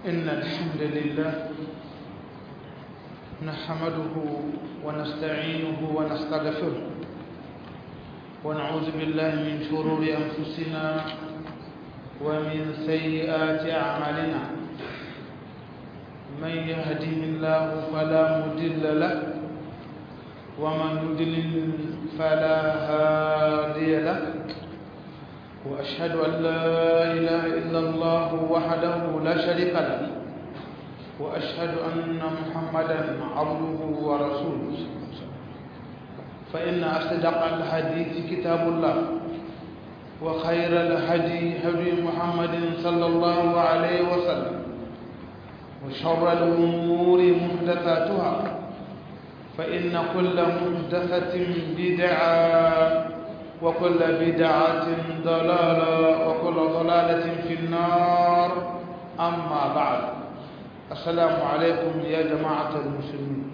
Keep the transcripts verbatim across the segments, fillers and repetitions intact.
إن الحمد لله نحمده ونستعينه ونستغفره ونعوذ بالله من شرور أنفسنا ومن سيئات أعمالنا من يهده الله فلا مضل له ومن يضلل فلا هادي له وأشهد أن لا إله إلا الله وحده لا شريك له وأشهد أن محمدا عبده ورسوله فإن أصدق الحديث كتاب الله وخير الهدي هدي محمد صلى الله عليه وسلم وشر الأمور محدثاتها فإن كل محدثة بدعة وكل بدعة ضلالة وكل ضلالة في النار أما بعد السلام عليكم يا جماعة المسلمين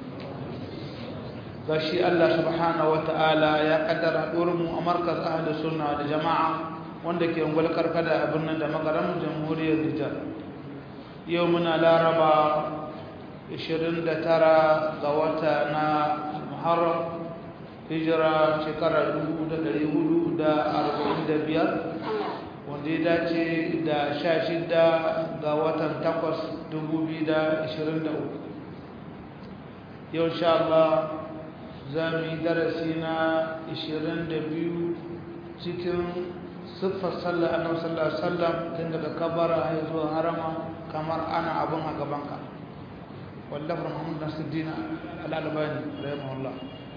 gashi Allah subhanahu wataala ya kaddara mu a markaz ahli sunna da jama'a wanda ke ungwal karkada a birnin da magaran jamhuriyar Nijar yau muna laraba ishirin da tara ga wata na Muharram hijira shekara dubu da ɗari hudu da arba'in da biyar wanda ya dace da sha shida ga watan takwas dubu biyu da ashirin da uku yau sha Allah za mu yi darasi na ashirin da biyu cikin siffar sallar annabi sallallahu alaihi wasallam tun daga kabara har zuwa harama kamar ana abin a gabanka wallahi Muhammad Nasiruddin Al-Albani rahimahullah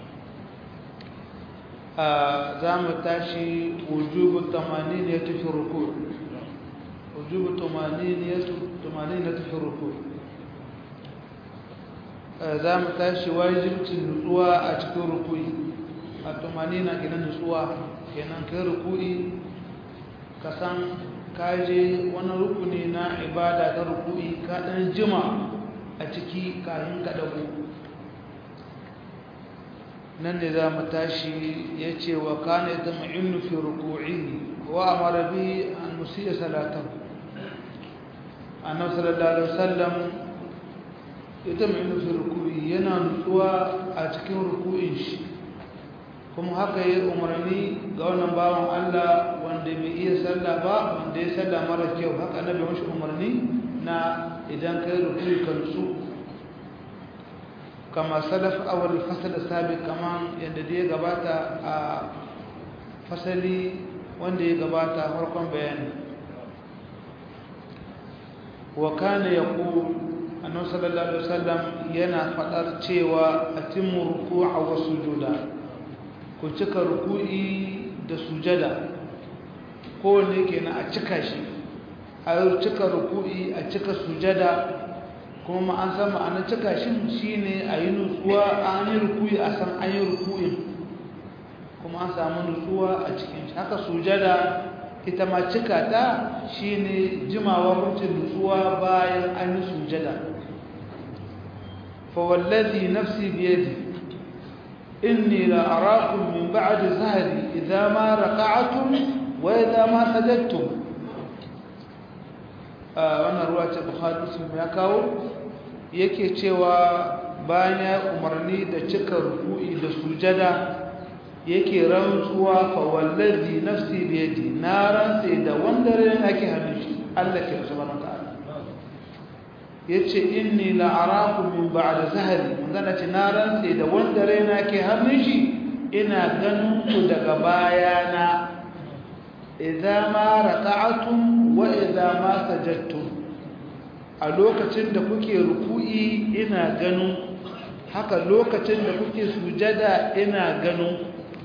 za mu tashi wujubu tamaniyatu fi ruku' wujubu tamaniyatu tamaniyatu fi ruku' za mu tashi wajibcin nutsuwa a cikin ruku'i a tamanina kenan nutsuwa kenan kai ruku'i ka san kaje wani rukuni na ibada ta ruku'i ka dan jima a ciki kafin ka dago nan ne za mu tashi ya ce wa kana yatma'innu fi ruku'i wa amara bi an musiya salatan annabi sallallahu alaihi wasallam yatma'innu fi ruku'i yana nutsuwa a cikin ruku'in shi kuma haka yayi umarni ga wannan bawan Allah wanda bai iya sallah ba wanda ya sallah mara kyau haka annabi mashi umarni na idan kai ruku'i ka nutsu kama salaf awal fasal sabiq kaman yadda da ya gabata a fasali wanda ya gabata farkon bayani wa kana yaqul annabi sallallahu alaihi wasallam yana fadar cewa atimmu ruku'a wa sujuda ku cika ruku'i da sujada ko ne kenan a cika shi a cika ruku'i a cika sujada kuma an san ma'anar cika shi shine a yi nutsuwa an yi rukuyi a san an yi rukuyin kuma an samu nutsuwa a cikin shi haka sujada ita ma cika ta shine jimawa mutum nutsuwa bayan an yi sujada fa wallazi nafsi biyadi inni la arakum min ba'di zahri idza ma raqa'tum wa idza ma sajadtum wannan ruwa ce Bukhari Muslim ya kawo yake cewa bayan ya umarni da cika ruku'i da sujada yake rantsuwa fa wallazi nafsi bi yadi na rantsa da wanda ran ake hannun shi Allah ke subhanahu wa ta'ala yace inni la arakum min ba'da zahri manzana ce na rantsa da wanda ran ake hannun shi ina ganin ku daga bayana idza ma raka'atum wa idza ma sajadtum a lokacin da kuke ruku'i ina ganin haka lokacin da kuke sujada ina ganin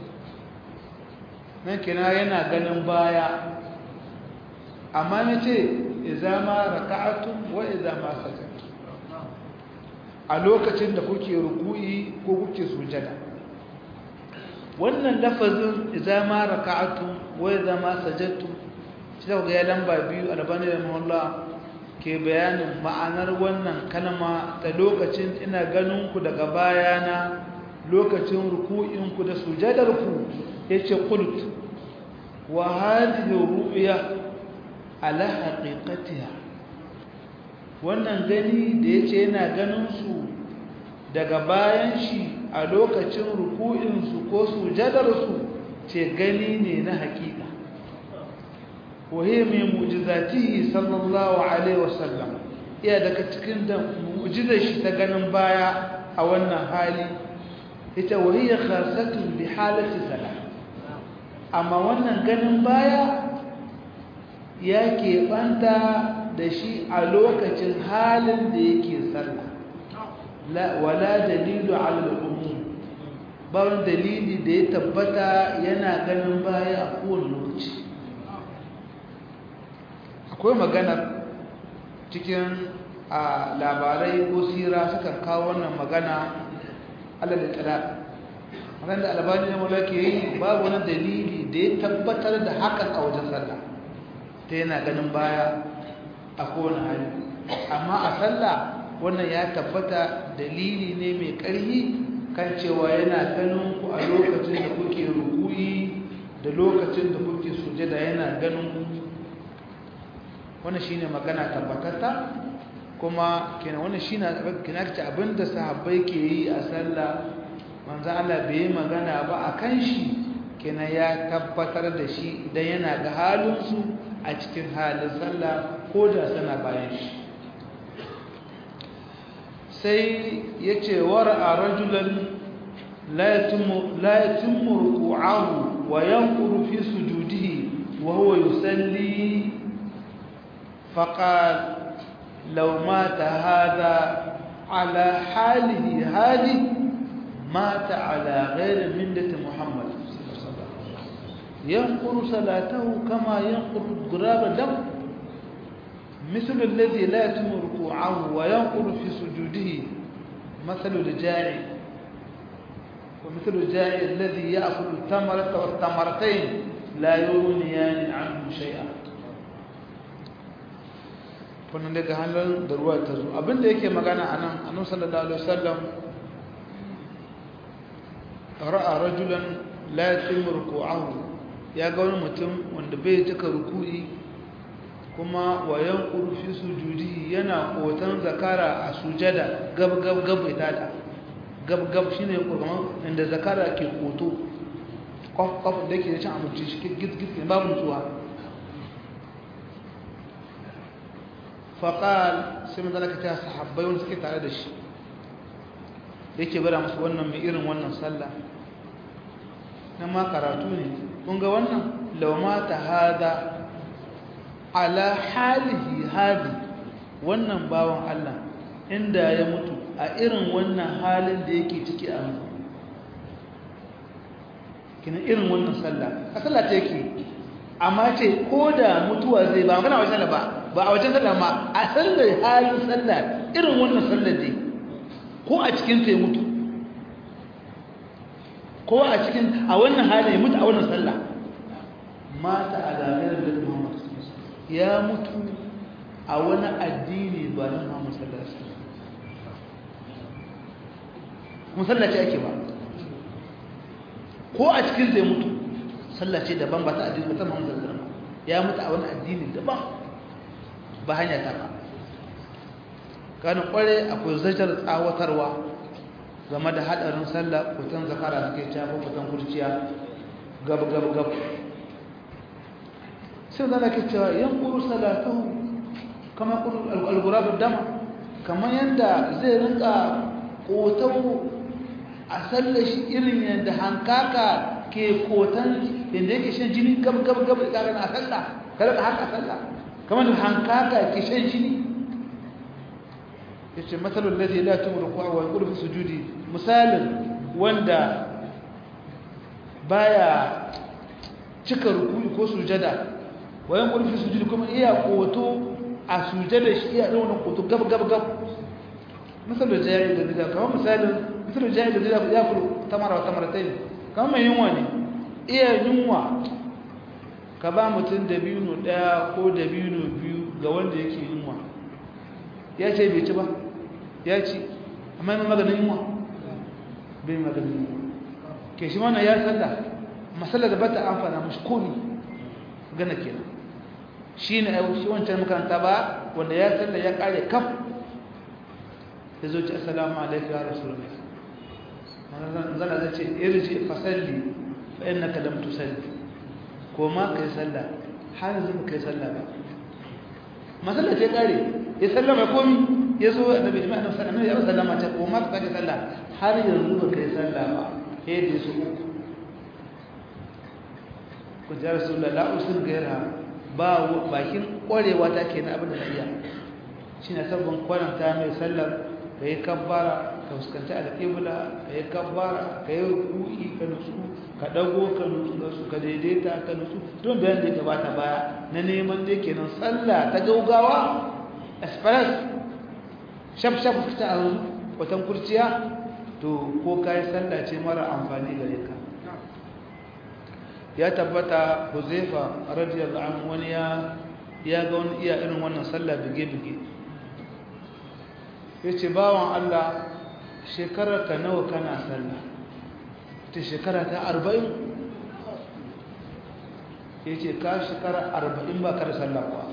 nan kina yana ganin baya amma nace idza ma raka'atum wa idza ma sajadtum a lokacin da kuke ruku'i ko kuke sujada wannan lafazin idza ma raka'atum wa idza ma sajadtum shi da ga lamba biyu albani da Allah ke bayanin ma'anar wannan kalma ta lokacin ina ganin ku daga bayana lokacin ruku'in ku da sujadar ku yace qult wa hadhihi ru'ya ala haqiqatiha wannan gani da yace yana ganin su daga bayan shi a lokacin ruku'in su ko sujadar su ce gani ne na hakika وهي من معجزاته صلى الله عليه وسلم iya daga cikin da mu'jizar shi ta ganin baya a wannan hali ita wahiya khasatun bi halati salah amma wannan ganin baya ya keɓanta da shi a lokacin halin da yake sallah la wala dalilu ala al-umum ba wani dalili da ya tabbata yana ganin baya a kowane lokaci akwai magana cikin a labarai ko sira suka kawo wannan magana alal itlaq magana da albani ne mulki yi babu wani dalili da ya tabbatar da hakan a wajen sallah ta yana ganin baya a kowane hali amma a sallah wannan ya tabbata dalili ne mai ƙarfi kan cewa yana ganin ku a lokacin da kuke ruku'i da lokacin da kuke sujada yana ganin ku wannan shine magana tabbatatta kuma kenan wannan shine kinakta abinda sahabbai ke yi a sallah manzo Allah bai magana ba akan shi kenan ya tabbatar da shi idan yana ga halin su a cikin halin sallah ko da sana bayan shi sai yace wara'a rajulan la yatimmu la yatimmu ruku'ahu wa yanquru fi sujudihi wa huwa yusalli فقال لو مات هذا على حاله هذه مات على غير ملة محمد ينقر صلاته كما ينقر غراب الدم مثل الذي لا يتم ركوعه وينقر في سجوده مثل الجاعي ومثل الجاعي الذي يأكل الثمرة والثمرتين لا يغنيان عنه شيئا wannan daga halin da ruwa ta zo abinda yake magana anan annabi sallallahu alaihi wasallam ra'a rajulan la yatimmu ruku'ahu ya ga wani mutum wanda bai cika ruku'i kuma wa yanquru fi sujudihi yana kotan zakara a sujada gab gab gab ita gab gab shine kurban inda zakara ke koto kof kof da yake cin abinci shi git git babu nutsuwa faƙal sai mun zalaka ta sahabbai wani suke tare da shi da yake bada musu wannan mai irin wannan sallah na ma karatu ne kun ga wannan lauma ta hada ala halihi hadi wannan bawan Allah inda ya mutu a irin wannan halin da yake ciki a mutu kina irin wannan sallah a sallah ta yake amma ce ko da mutuwa zai ba magana wajen sallah ba ba a wajen sallah ma a sallar halin sallah irin wannan sallar dai ko a cikin ta ya mutu ko a cikin a wannan halin ya mutu a wannan sallah mata a gagarar da Muhammad ya mutu a wani addini ba na Muhammad sallallahu alaihi wasallam musalla ce ake ba ko a cikin ta ya mutu sallah ce daban ba ta addini ba ta Muhammad sallallahu alaihi wasallam ya mutu a wani addini daban ba hanya ta ba kanin kware akwai zajar tsawatarwa game da hadarin sallah kutan zakara suke cafa kutan kurciya gab gab gab sai zala ke cewa yan kuru salatahu kama kuru al-ghurab dama kamar yanda zai rinka kotau a sallar shi irin yanda hankaka ke kotan yanda yake shan jini gab gab gab da a sallah kada haka sallah kamar hankaka ke shan jini yace masalul ladhi la tumruku wa yaqulu fi sujudi misalin wanda baya cika ruku'i ko sujada wa yaqulu fi sujudi kuma iya koto a sujada shi iya dauna koto gab gab gab masalul jahil ladhi la kamar misalin misalul jahil ladhi la yakulu tamara wa tamaratayn kamar yunwa ne iya yunwa ka ba mutum dabino daya ko dabino biyu ga wanda yake yunwa ya ce bai ci ba ya ci amma yana maganin yunwa bai maganin yunwa ke shi mana ya tsalla matsalar da bata amfana mashi komi gana kenan shine ai shi wancan makaranta ba wanda ya sallah ya kare kaf yazo ce assalamu alaikum ya rasulullah manzon Allah zai ce irji fasalli fa innaka lam tusalli ko ma kai sallah har yanzu kai sallah ba masalla ce kare ya sallama komi yazo annabi jama'a annabi ya sallama ta ko ma kai sallah har yanzu ba kai sallah ba eh da su ku ja rasulullah la usul gaira ba bakin korewa ta kenan abin da na iya shine sabbin kwaranta mai sallar kai kabbara ka fuskanci alƙibla ka yi kabbara ka yi ruku'i ka nutsu ka dago ka nutsu ka daidaita ka nutsu don bayan da ya gabata baya na neman da kenan sallah ta gaugawa express shaf shaf ta azu watan kurciya to ko kai sallah ce mara amfani gare ka ya tabbata Huzaifa radiyallahu anhu wani ya ya ga wani iya irin wannan sallah bige bige yace bawan Allah shekarar ka nawa kana sallah ta shekara ta arba'in yace ka shekara arba'in ba ka da sallah kuwa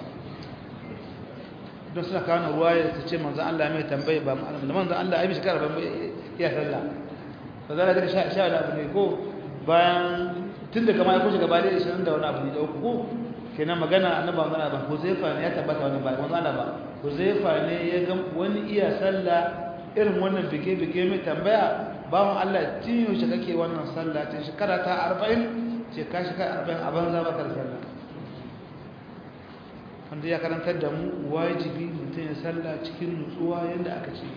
don suna kawo ruwaya ta ce manzan Allah mai tambaye ba manzan Allah ya bi shekara arba'in ya sallah ba za a daga sha da abu ne ko bayan tun da kama ya kushe gaba da ishirin da wani abu ne da uku ko kenan magana annaba magana ba Huzaifa ne ya tabbata wani ba manzan Allah ba Huzaifa ne ya ga wani iya sallah irin wannan bige-bige mai tambaya bawan Allah tinyo shi kake wannan sallah ta shekara ta arba'in ce ka shekara arba'in a banza baka da sallah wanda ya karantar da mu wajibi mutum ya sallah cikin nutsuwa yadda aka ce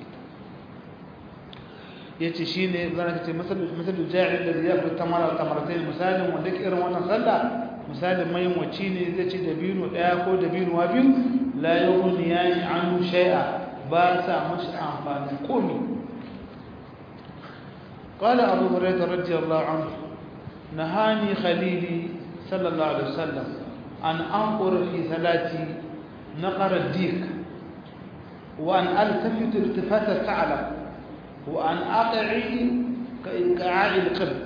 ya ce shi ne zana ka ce masalu ja'ir da ya fi tamara tamaratai misalin wanda ke irin wannan sallah misalin mahimmanci ne zai ce dabino ɗaya ko dabino wa biyu la yawon ya yi an shai'a ba sa mashi amfani komi قال أبو هريرة رضي الله عنه نهاني خليلي صلى الله عليه وسلم أن أنقر في ثلاثي نقر الديك وأن ألتفت التفات الثعلب وأن أقعي كإيقاع القرد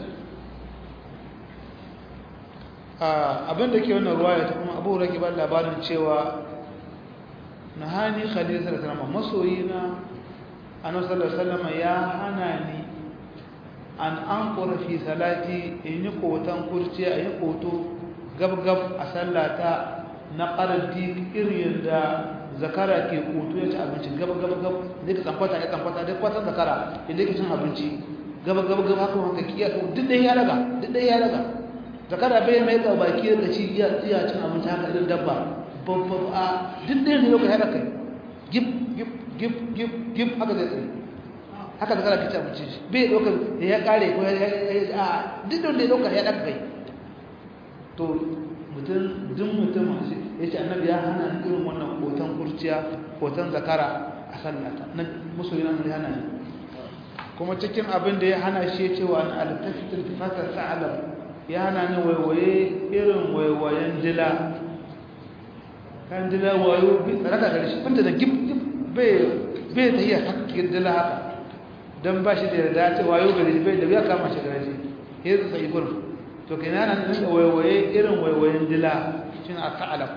abin da ke wannan ruwaya ta kuma abu rake ba labarin cewa nahani khalil sallallahu alaihi wasallam masoyina annabi sallallahu alaihi wasallam ya hana ni an anqura fi salati in yi kotan kurci a yi koto gab-gab a sallata na ƙarardi irin da zakara ke koto ya ci abinci gab-gab-gab zai ka tsamfata ya tsamfata duk kwatan zakara inda ke cin abinci gab-gab-gab haka haka kiya duk ɗaya ya daga duk ɗaya ya daga zakara bai mai ga baki da ci iya cin abinci haka irin dabba babbab a duk ɗaya ne yau ka haɗa kai gib gib gib gib gib haka zai tsaye haka zakara ke ci abinci bai ɗaukar da ya ƙare ko ya a duk da ya ɗaukar ya ɗaga kai to mutum duk mutum ya ce annabi ya hana irin wannan hoton kurciya hoton zakara a sallata na musulmi na ya hana ne kuma cikin abin da ya hana shi cewa na altafitar fatar sa'alar ya hana ni waiwaye irin waiwayen dila kan dila wayo tsaraka gari shi fanta da gib gib bai ta iya hakkin dila haka don ba shi da yarda ce wayo gari bai da ya kama shi gari ya zai tsaye gurin to kai na nan da waiwaye irin waiwayen dila shi na ta'alam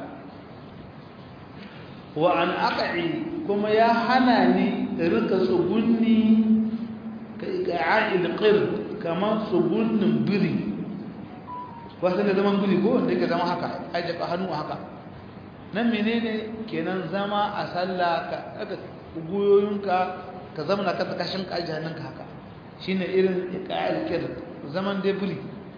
wa an aqi kuma ya hana ni rika tsugunni kai ga'il qir kaman tsugunnin biri wasan da zaman biri ko wanda yake zama haka aje ka hannu haka nan menene kenan zama a sallah ka daga guyoyinka ka zama ka kashin ka aje hannunka haka shine irin iqa'il qir zaman da biri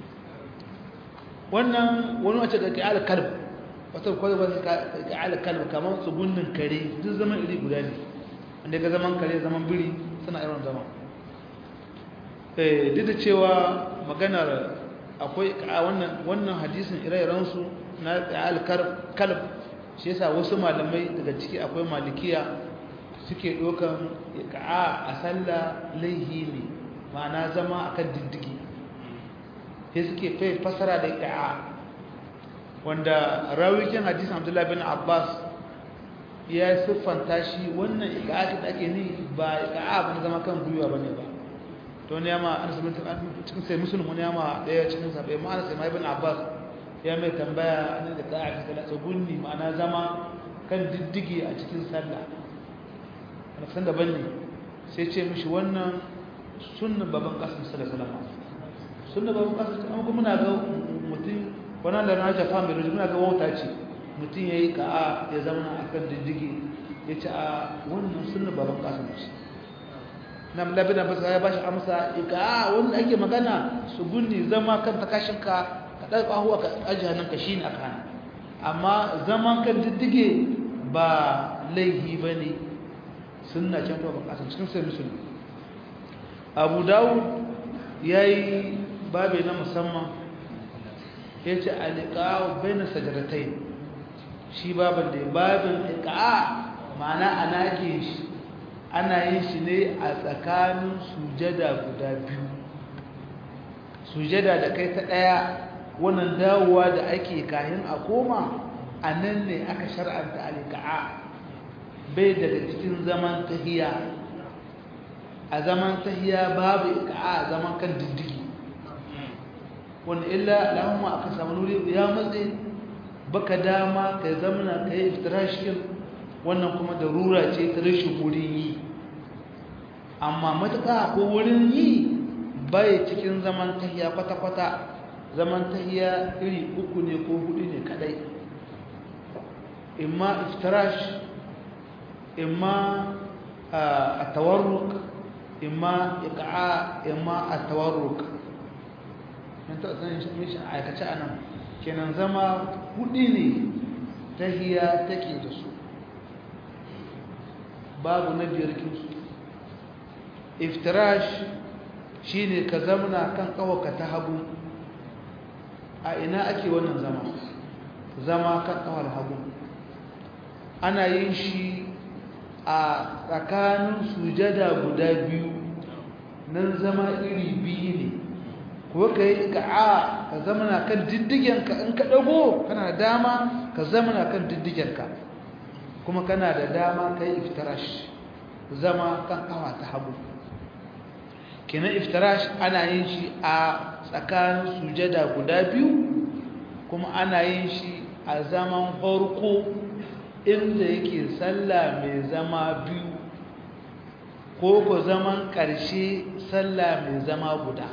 wannan wani wace ga ƙa'al kalb wata kwallo ba ƙa'al kalb kamar tsugunnin kare duk zaman iri guda ne wanda ga zaman kare zaman biri suna irin zama duk da cewa maganar akwai wannan wannan hadisin ire-irensu na ƙa'al kalb shi yasa wasu malamai daga ciki akwai malikiya suke ɗaukan ƙa'a a sallah laihi ne ma'ana zama akan diddigi sai suke fai fasara da iƙa'a wanda rawikin hadisun abdullahi bin abbas ya siffanta shi wannan iƙa'a da ake ni ba iƙa'a ba zama kan gwiwa ba ne ba to ne yama an sabbin cikin sai musulun wani yama ɗaya cikin sabai ma'ana sai mai bin abbas ya mai tambaya ne da ka aka kala tsugunni ma'ana zama kan diddige a cikin sallah wani san daban ne sai ce mishi wannan sunna baban kasim sallallahu alaihi wasallam sunna baban kasim amma kuma muna ga mutum wannan da na jafa mai rujuna muna ga wauta ce mutum yayi ka'a ya zama akan diddige yace a wannan sunna baban kasim ce nan labina ba sai ya bashi amsa ka wanda ake magana tsugunni zama kan takashinka ka ɗauka huwa ka aji hannunka shi ne a kana amma zaman kan diddige ba laihi ba ne suna can tuwa bakasar cikin sai musulmi abu dawud ya yi babe na musamman ya ce alikawa bai na sajaratai shi babin da ya babin alikawa ma'ana ana ake shi ana yin shi ne a tsakanin sujada guda biyu sujada da kai ta ɗaya wannan dawowa da ake kayan a koma a nan ne aka shar'anta alika'a bai daga cikin zaman tahiya a zaman tahiya babu ika'a a zaman kan diddigi wanda illa lahumma aka samu nuri ya matse baka dama ka zamana ka yi iftirashin wannan kuma darura ce ta rashin wurin yi amma matuƙa ko wurin yi bai cikin zaman tahiya kwata-kwata zaman tahiya iri uku ne ko hudu ne kadai imma iftirash imma at-tawarruk imma iqa'a imma at-tawarruk mun ta san shi aikace anan kenan zama hudu ne tahiya take da su babu na biyar kinsu iftirash shine ka zamna kan kawaka ta hagu a ina ake wannan zama zama kan kawar hagu ana yin shi a tsakanin sujada guda biyu nan zama iri biyu ne ko ka yi ka'a ka zamna kan diddigenka in ka dago kana da dama ka zamna kan diddigenka kuma kana da dama ka yi iftirash zama kan kawa ta hagu kenan iftirash ana yin shi a tsakanin sujada guda biyu kuma ana yin shi a zaman farko inda yake sallah mai zama biyu ko ko zaman ƙarshe sallah mai zama guda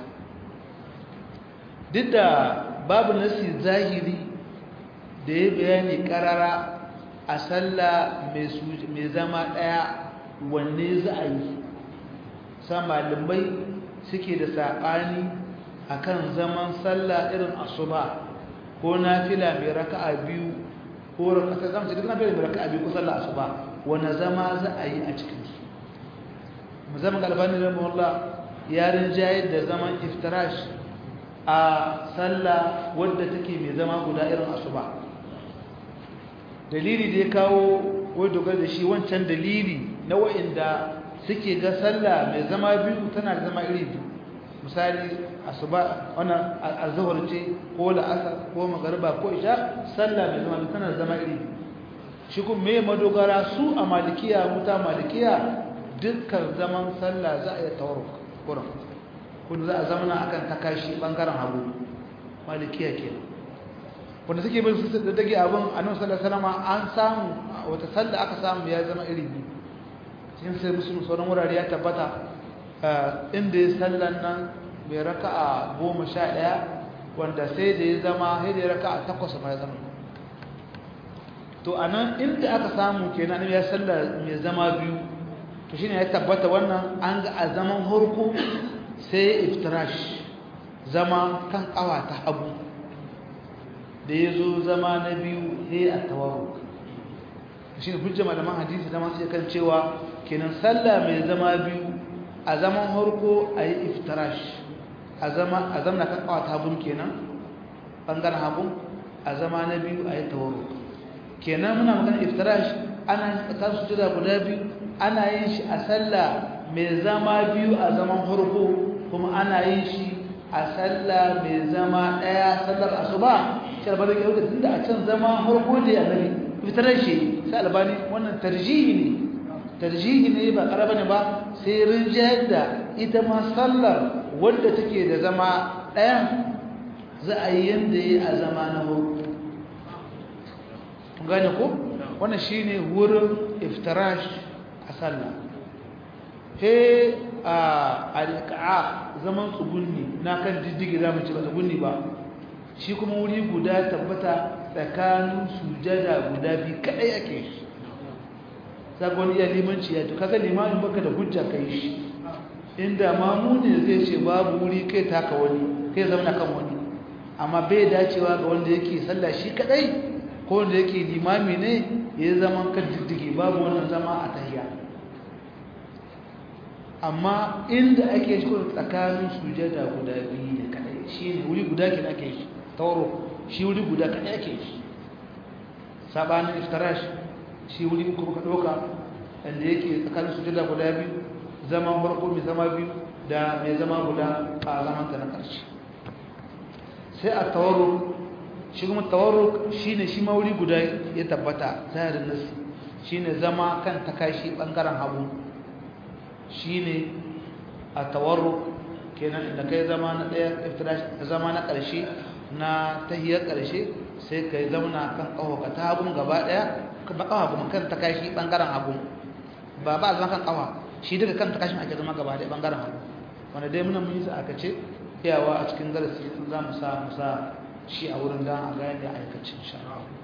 duk da babu nasi zahiri da ya bayani ƙarara a sallah mai zama ɗaya wanne za a yi sa malamai suke da saɓani akan zaman sallah irin asuba ko nafila mai raka'a biyu ko raka'a zamu ce duk nafila mai raka'a biyu ko sallah asuba wanne zama za a yi a cikin su musamman galibani rahimahullah ya rinjaye da zaman iftirash a sallah wadda take mai zama guda irin asuba dalili da ya kawo wai dogar da shi wancan dalili na wa'inda suke ga sallah mai zama biyu tana da zama iri biyu misali asuba wannan azhar ce ko la'asar ko magariba ko isha sallah mai zama biyu tana da zama iri biyu shi kuma me madogara su a malikiya muta malikiya dukkan zaman sallah za a yi tawarruk kuran kun za a zamana akan takashi bangaren hagu malikiya kenan wanda suke bin su da dage abin annabi sallallahu alaihi wasallam an samu wata sallah aka samu ya zama iri biyu cikin sai musulmi sauran wurare ya tabbata inda ya sallan nan mai raka'a goma sha ɗaya wanda sai da ya zama sai da ya raka'a takwas ma ya zama to anan inda aka samu kenan ya sallah mai zama biyu to shine ya tabbata wannan an ga a zaman harko sai iftirash zama kan kawa ta hagu da ya zo zama na biyu sai a tawarruk shi ne hujja malaman hadisi da masu kan cewa kenan sallah mai zama biyu a zaman harko a yi iftirash a zama a zamna kan kawa ta hagun kenan bangaren hagun a zama na biyu a yi tawarruk kenan muna magana iftirash ana yin tsakanin sujada guda biyu ana yin shi a sallah mai zama biyu a zaman harko kuma ana yin shi a sallah mai zama ɗaya sallar asuba shi albani ya wuce tunda a can zama harko da ya nabi fitarar shi sai albani wannan tarjihi ne tarjihi ne ba ƙaraba ne ba sai rinjayar da ita ma sallar wadda take da zama ɗayan za a yi yanda yayi a zama na farko kun gane ko wannan shine wurin iftirash a sallah he a alqa zaman tsugunni na kan diddige zamu ci ba tsugunni ba shi kuma wuri guda tabbata tsakanin sujada guda biyu kadai ake shi sabon iya limanci ya to kaga limamin baka da hujja kai shi inda mamuni zai ce babu wuri kai taka wani kai zama kan wani amma bai dacewa ga wanda yake sallah shi kadai ko wanda yake limami ne ya zama kan diddige babu wannan zama a tahiyya amma inda ake shi tsakanin sujada guda biyu ne kadai shine wuri guda kin ake shi tawaro shi wuri guda kadai ake shi sabanin iftirash shi wuri uku ka doka inda yake tsakanin sujada guda biyu zaman farko mai zama biyu da mai zama guda a zaman ta na karshe sai a tawarruk shi kuma tawarruk shine shi ma wuri guda ya tabbata zahirin nasi shine zama kan takashi bangaren hagu shine a tawarruk kenan da kai zama na daya iftirash zama na karshe na tahiyar karshe sai kai zauna kan kafa ta hagun gaba daya ba kafa kuma kan takashi bangaren hagu ba ba zama kan kafa shi daga kan takashin ake zama gaba daya bangaren hagu wanda dai muna mun yi sa aka ce iyawa a cikin darasi za mu sa mu sa shi a wurin da a ga yadda aikacin insha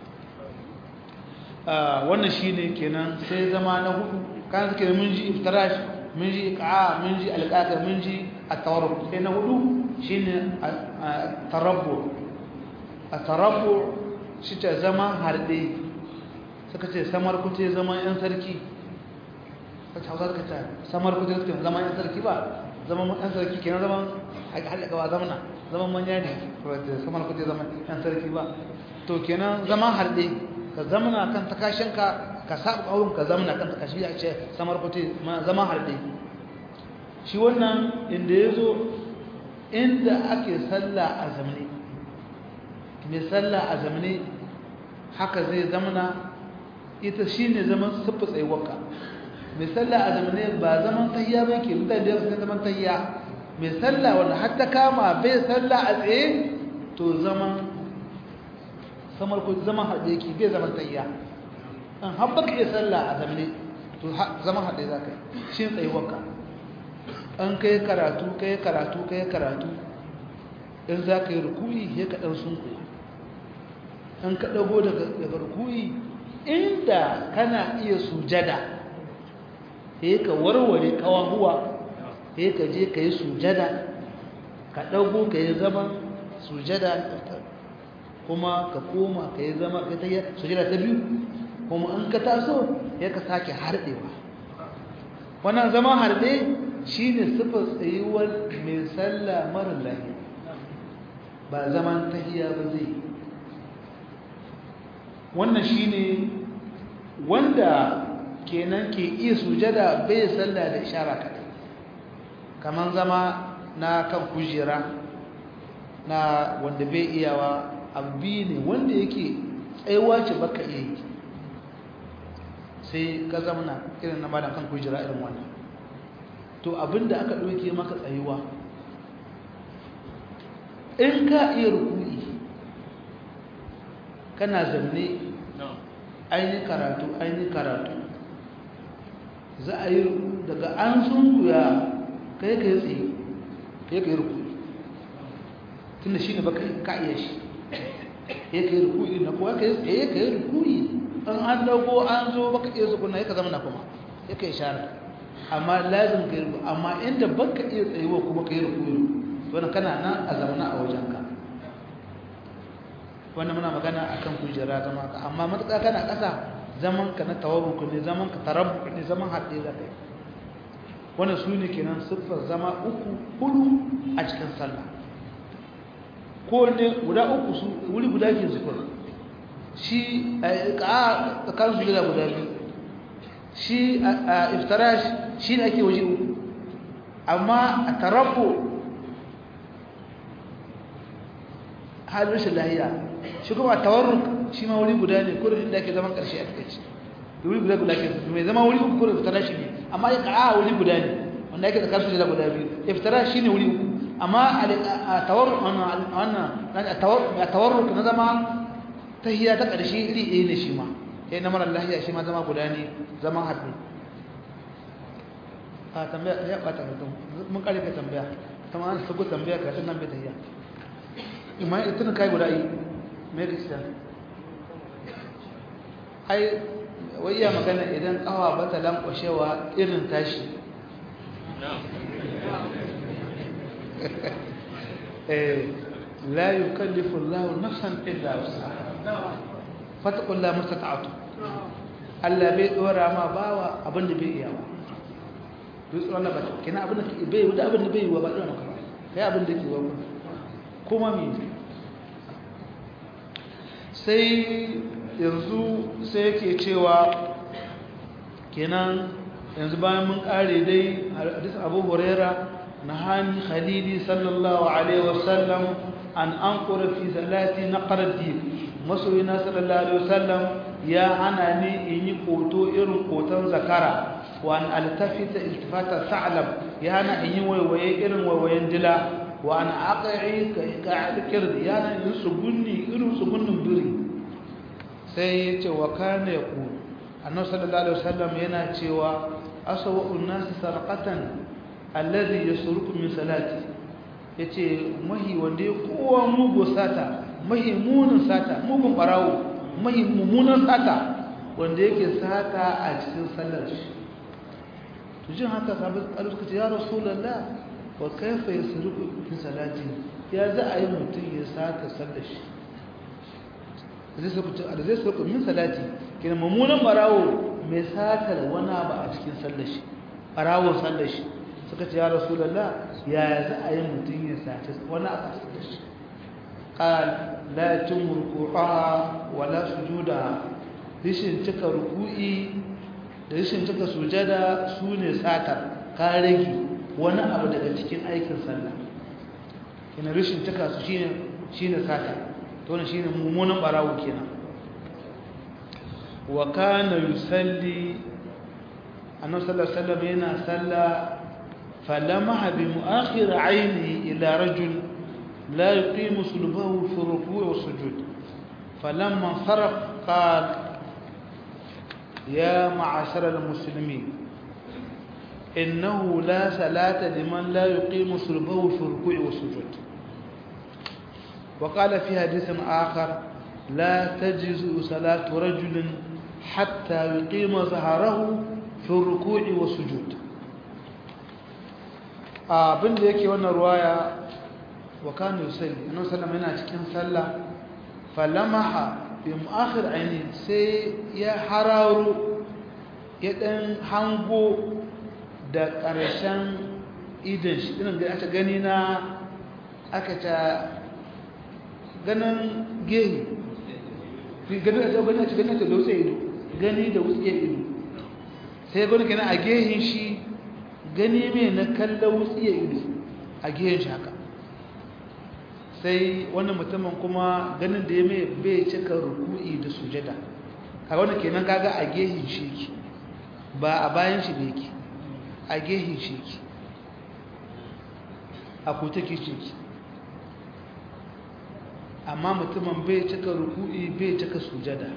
Allah wannan shine kenan sai zama na hudu kan suke mun ji iftirash mun ji iqa mun ji alqaqa mun ji at-tawarruk sai na hudu shine tarabbu at-tarabbu shi ta zama harde suka ce samar kuce zaman yan sarki ka ta hausa ka ta samar kuce suka zaman yan sarki ba zaman yan sarki kenan zaman haka halaka wa zamana zaman manya ne samar kuce zaman yan sarki ba to kenan zaman harde ka zamana kan takashinka ka sabu kawun ka zamana kan takashi ya ce samar kuce zaman harde shi wannan inda yazo inda ake sallah a zamne mai sallah a zamne haka zai zamana ita shine zaman siffa tsayuwarka mai sallah a zamne ba zaman tahiyya ba yake mutane da su zaman tahiyya mai sallah wanda har ta kama bai sallah a tsaye to zaman samar ko zaman haɗe yake bai zaman tahiyya an har baka iya sallah a zamne to zaman haɗe za ka yi shi tsayuwarka an kai karatu kai karatu kai karatu in za ka yi rukuyi ya ka ɗan sunkuya an ka ɗago daga rukuyi inda kana iya sujada ya ka warware kawahuwa ya ka je ka yi sujada ka ɗago ka yi zaman sujada kuma ka koma ka yi zama ka yi sujada ta biyu kuma an ka taso ya ka sake harɗewa wannan zama harɗe shi ne sifar tsayuwar mai sallah marar lahiya ba zaman tahiya ba zai wannan shi ne wanda kenan ke iya sujada bai sallah da ishara kaɗai kamar zama na kan kujera na wanda bai iyawa abu ne wanda yake tsayuwa ce baka iya yi sai ka zama na irin na madan kan kujera irin wannan to abinda aka ɗauke maka tsayuwa in ka iya rukuni kana zamne ainihin karatu ainihin karatu za a yi daga an sunkuya kai ka yi tsaye kai ka yi rukuni tun da shi ne baka ka iya shi ya ka yi rukuni na kuwa ka yi tsaye ka yi rukuni an an dago an zo baka iya sukuna ya ka zama na kuma ya ka yi shara amma lazim ka yi rukuni amma inda baka iya tsayewa kuma ka yi rukuni wani kana nan a zamana a wajenka wanda muna magana a kan kujera zama ka amma matuƙa kana ƙasa zaman ka na tawarruku ne zaman ka tarabbu ne zaman haɗe za ka yi wanda su ne kenan siffar zama uku hudu a cikin sallah ko ne guda uku su wuri guda ke siffar shi a tsakanin su gida guda biyu shi a iftarash shi ne ake waje uku amma a tarabbu halin rashin lahiya shi kuma tawarruk shi ma wuri guda ne kurin inda ake zaman karshe a takaici wuri guda guda ke mai zama wuri uku kurin iftara shi ne amma ya ka'a wuri guda ne wanda ake tsakar su da guda biyu iftara shi ne wuri uku amma a tawarruk wannan a tawarruk na zama tahiyya ta ƙarshe iri ɗaya ne shi ma sai na marar lahiya shi ma zama guda ne zama haɗu a tambaya ya ɓata mutum mun ƙari ka tambaya kama an sago tambaya ka tunan bai tahiyya imma ita na kai guda yi mai gaskiya ai wai iya magana idan ƙawa ba ta lankwashewa irin tashi la yukallifu Allahu nafsan illa wus'aha fattaqullaha mastata'tu Allah bai dora ma bawa abin da bai iya ba duk tsoron ba kina abin da bai yi abin da bai yi ba ba dora maka kai abin da ke wa kuma me sai yanzu sai yake cewa kenan yanzu bayan mun kare dai hadis Abu Huraira nahani khalili sallallahu alaihi wasallam an anqura fi salati naqra ad-din masoyina sallallahu alaihi wasallam ya hana ni in yi koto irin koton zakara wa an altafita iltifata sa'lab ya hana in yi waiwaye irin waiwayen dila wa an aqi ka kirdi ya hana in sugunni irin sugunnin biri sai ya ce wa kana yaqul annabi sallallahu alaihi wasallam yana cewa asawa'un nas sarqatan alladhi yasruqu min salati yace mahi wanda ya kowa mugo sata mahi munin sata mugun barawo mahi mumunan sata wanda yake sata a cikin sallar shi to jin haka sabu suka ce ya rasulullah wa kaifa yasruqu min salati ya za a yi mutum ya sata sallar shi zai sauka min salati kina mummunan barawo mai satar wani ba a cikin sallashi barawon sallashi suka ce ya rasulullah ya za a yi mutum ya sace wani a cikin sallashi qal la tumruquha wala sujuda rishin cika ruku'i da rishin cika sujada sune satar ka rage wani abu daga cikin aikin sallah kina rishin cika su shine shine satar to ne shine mummunan barawo kenan wa kana yusalli annabi sallallahu alaihi wasallam yana salla falamaha bi mu'akhir 'aynihi ila rajul la yuqimu sulbahu fi ruku' wa sujud falamma saraf qala ya ma'ashara al-muslimin innahu la salata liman la yuqimu sulbahu fi ruku' wa sujud وقال في حديث آخر لا تجزء صلاة رجل حتى يقيم ظهره في الركوع والسجود abin da yake wannan ruwaya wa kana yusalli annabi sallallahu alaihi wasallam cikin sallah falamaha bi mu'akhir aini sai ya hararu ya dan hango da karshen idan shi idan da aka gani na aka ta ganin gehi gani da gani da gani da dutse ido gani da wutsiye ido sai gani kenan a gehin shi gani mai na kallon wutsiye ido a gehin shi haka sai wannan mutumin kuma ganin da ya mai bai cika ruku'i da sujada a wannan kenan kaga a gehin shi ba a bayan shi bai ki a gehin shi a kuta ki shi amma mutumin bai cika ruku'i bai cika sujada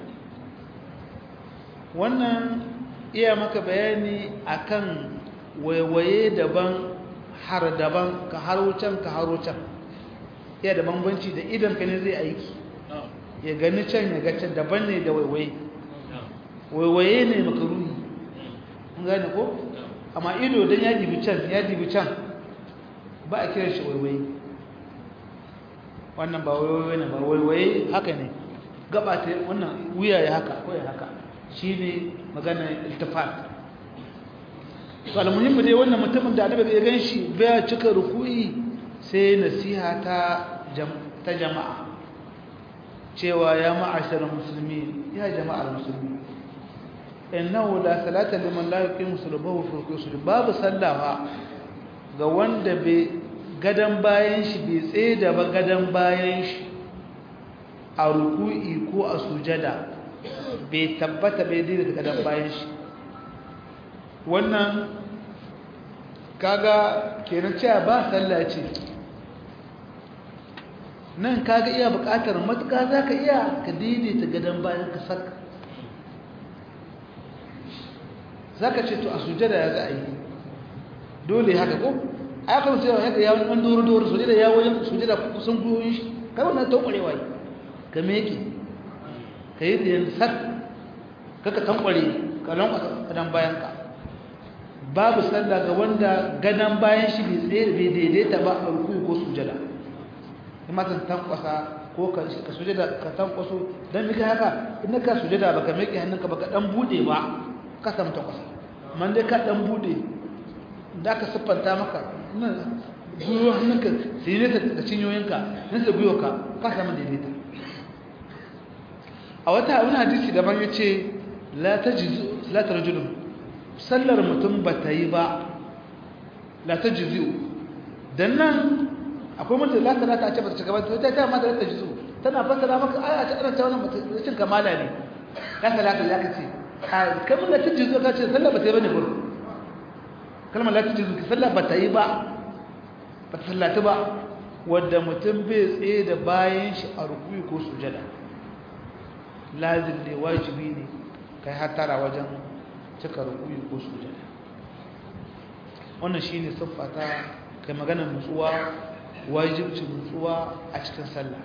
wannan iya maka bayani akan waiwaye daban har daban ka haro can ka haro can iya da bambanci da idan ka ne zai aiki ya gani can ya ga can daban ne da waiwaye waiwaye ne makaruhi mun gane ko amma ido dan ya dibi can ya dibi can ba a kira shi waiwaye wannan ba waiwaye ne ba waiwaye haka ne gaba ta wannan wuya ya haka ko ya haka shine magana iltifat to almuhimmi dai wannan mutumin da annabi ya ganshi baya cika ruku'i sai nasiha ta ta jama'a cewa ya ma'ashar musulmi ya jama'ar musulmi innahu la salata liman la yuqimu sulbahu fi ruku'i babu sallawa ga wanda bai gadan bayan shi bai tsaye da ba gadan bayan shi a ruku'i ko a sujada bai tabbata bai dai da gadan bayan shi wannan kaga kenan cewa ba sallah ce nan kaga iya buƙatar matuƙa za ka iya ka daidaita gadon bayan ka saka za ka ce to a sujada ya za a yi dole haka ko a yakan sai haka ya wani ɗan doro-doro sujada ya wajen sujada kusan goyon shi kai wannan tankwarewa yi ka meke ka yi tsayin sak kaka tankware ka lankwasa gadon bayan ka babu sallah ga wanda gadon bayan shi bai tsaye bai daidaita ba a rukuni ko sujada kuma ta tankwasa ko ka sujada ka tankwaso don mika haka in ka sujada baka meke hannunka baka dan bude ba ka samu tankwasa man dai ka dan bude da ka siffanta maka nan gwiwa hannunka sai ne da cinyoyinka nan da gwiwa ka ka samu daidaita a wata wani hadisi daban ya ce la tajizu la tarjulun sallar mutum ba ta yi ba la tajizu dan nan akwai mutum la ta ta ce ba ta shiga ba ta ta ma da la tajizu tana fassara maka aya ta ana ta wannan mutum kamala ne ka salata ya kace a kamar la tajizu ka ce sallar ba ta yi bane gurin kalmar la tajizu ki sallar ba ta yi ba ba ta sallata ba wanda mutum bai tsaye da bayan shi a rukuyi ko sujada lazim ne wajibi ne kai hatara wajen cika rukuyi ko sujada wannan shine siffa ta kai maganar nutsuwa wajibcin nutsuwa a cikin sallah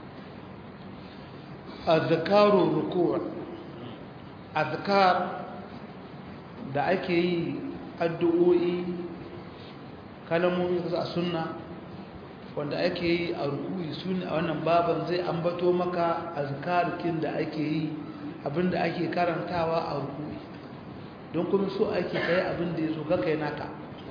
azkaru ruku' azkar da ake yi addu'o'i kalamomi a sunna wanda ake yi a rukuyi sunna a wannan baban zai ambato maka azkarkin da ake yi abinda ake karantawa a rukuyi don kuma so ake kai abinda yazo ga kai naka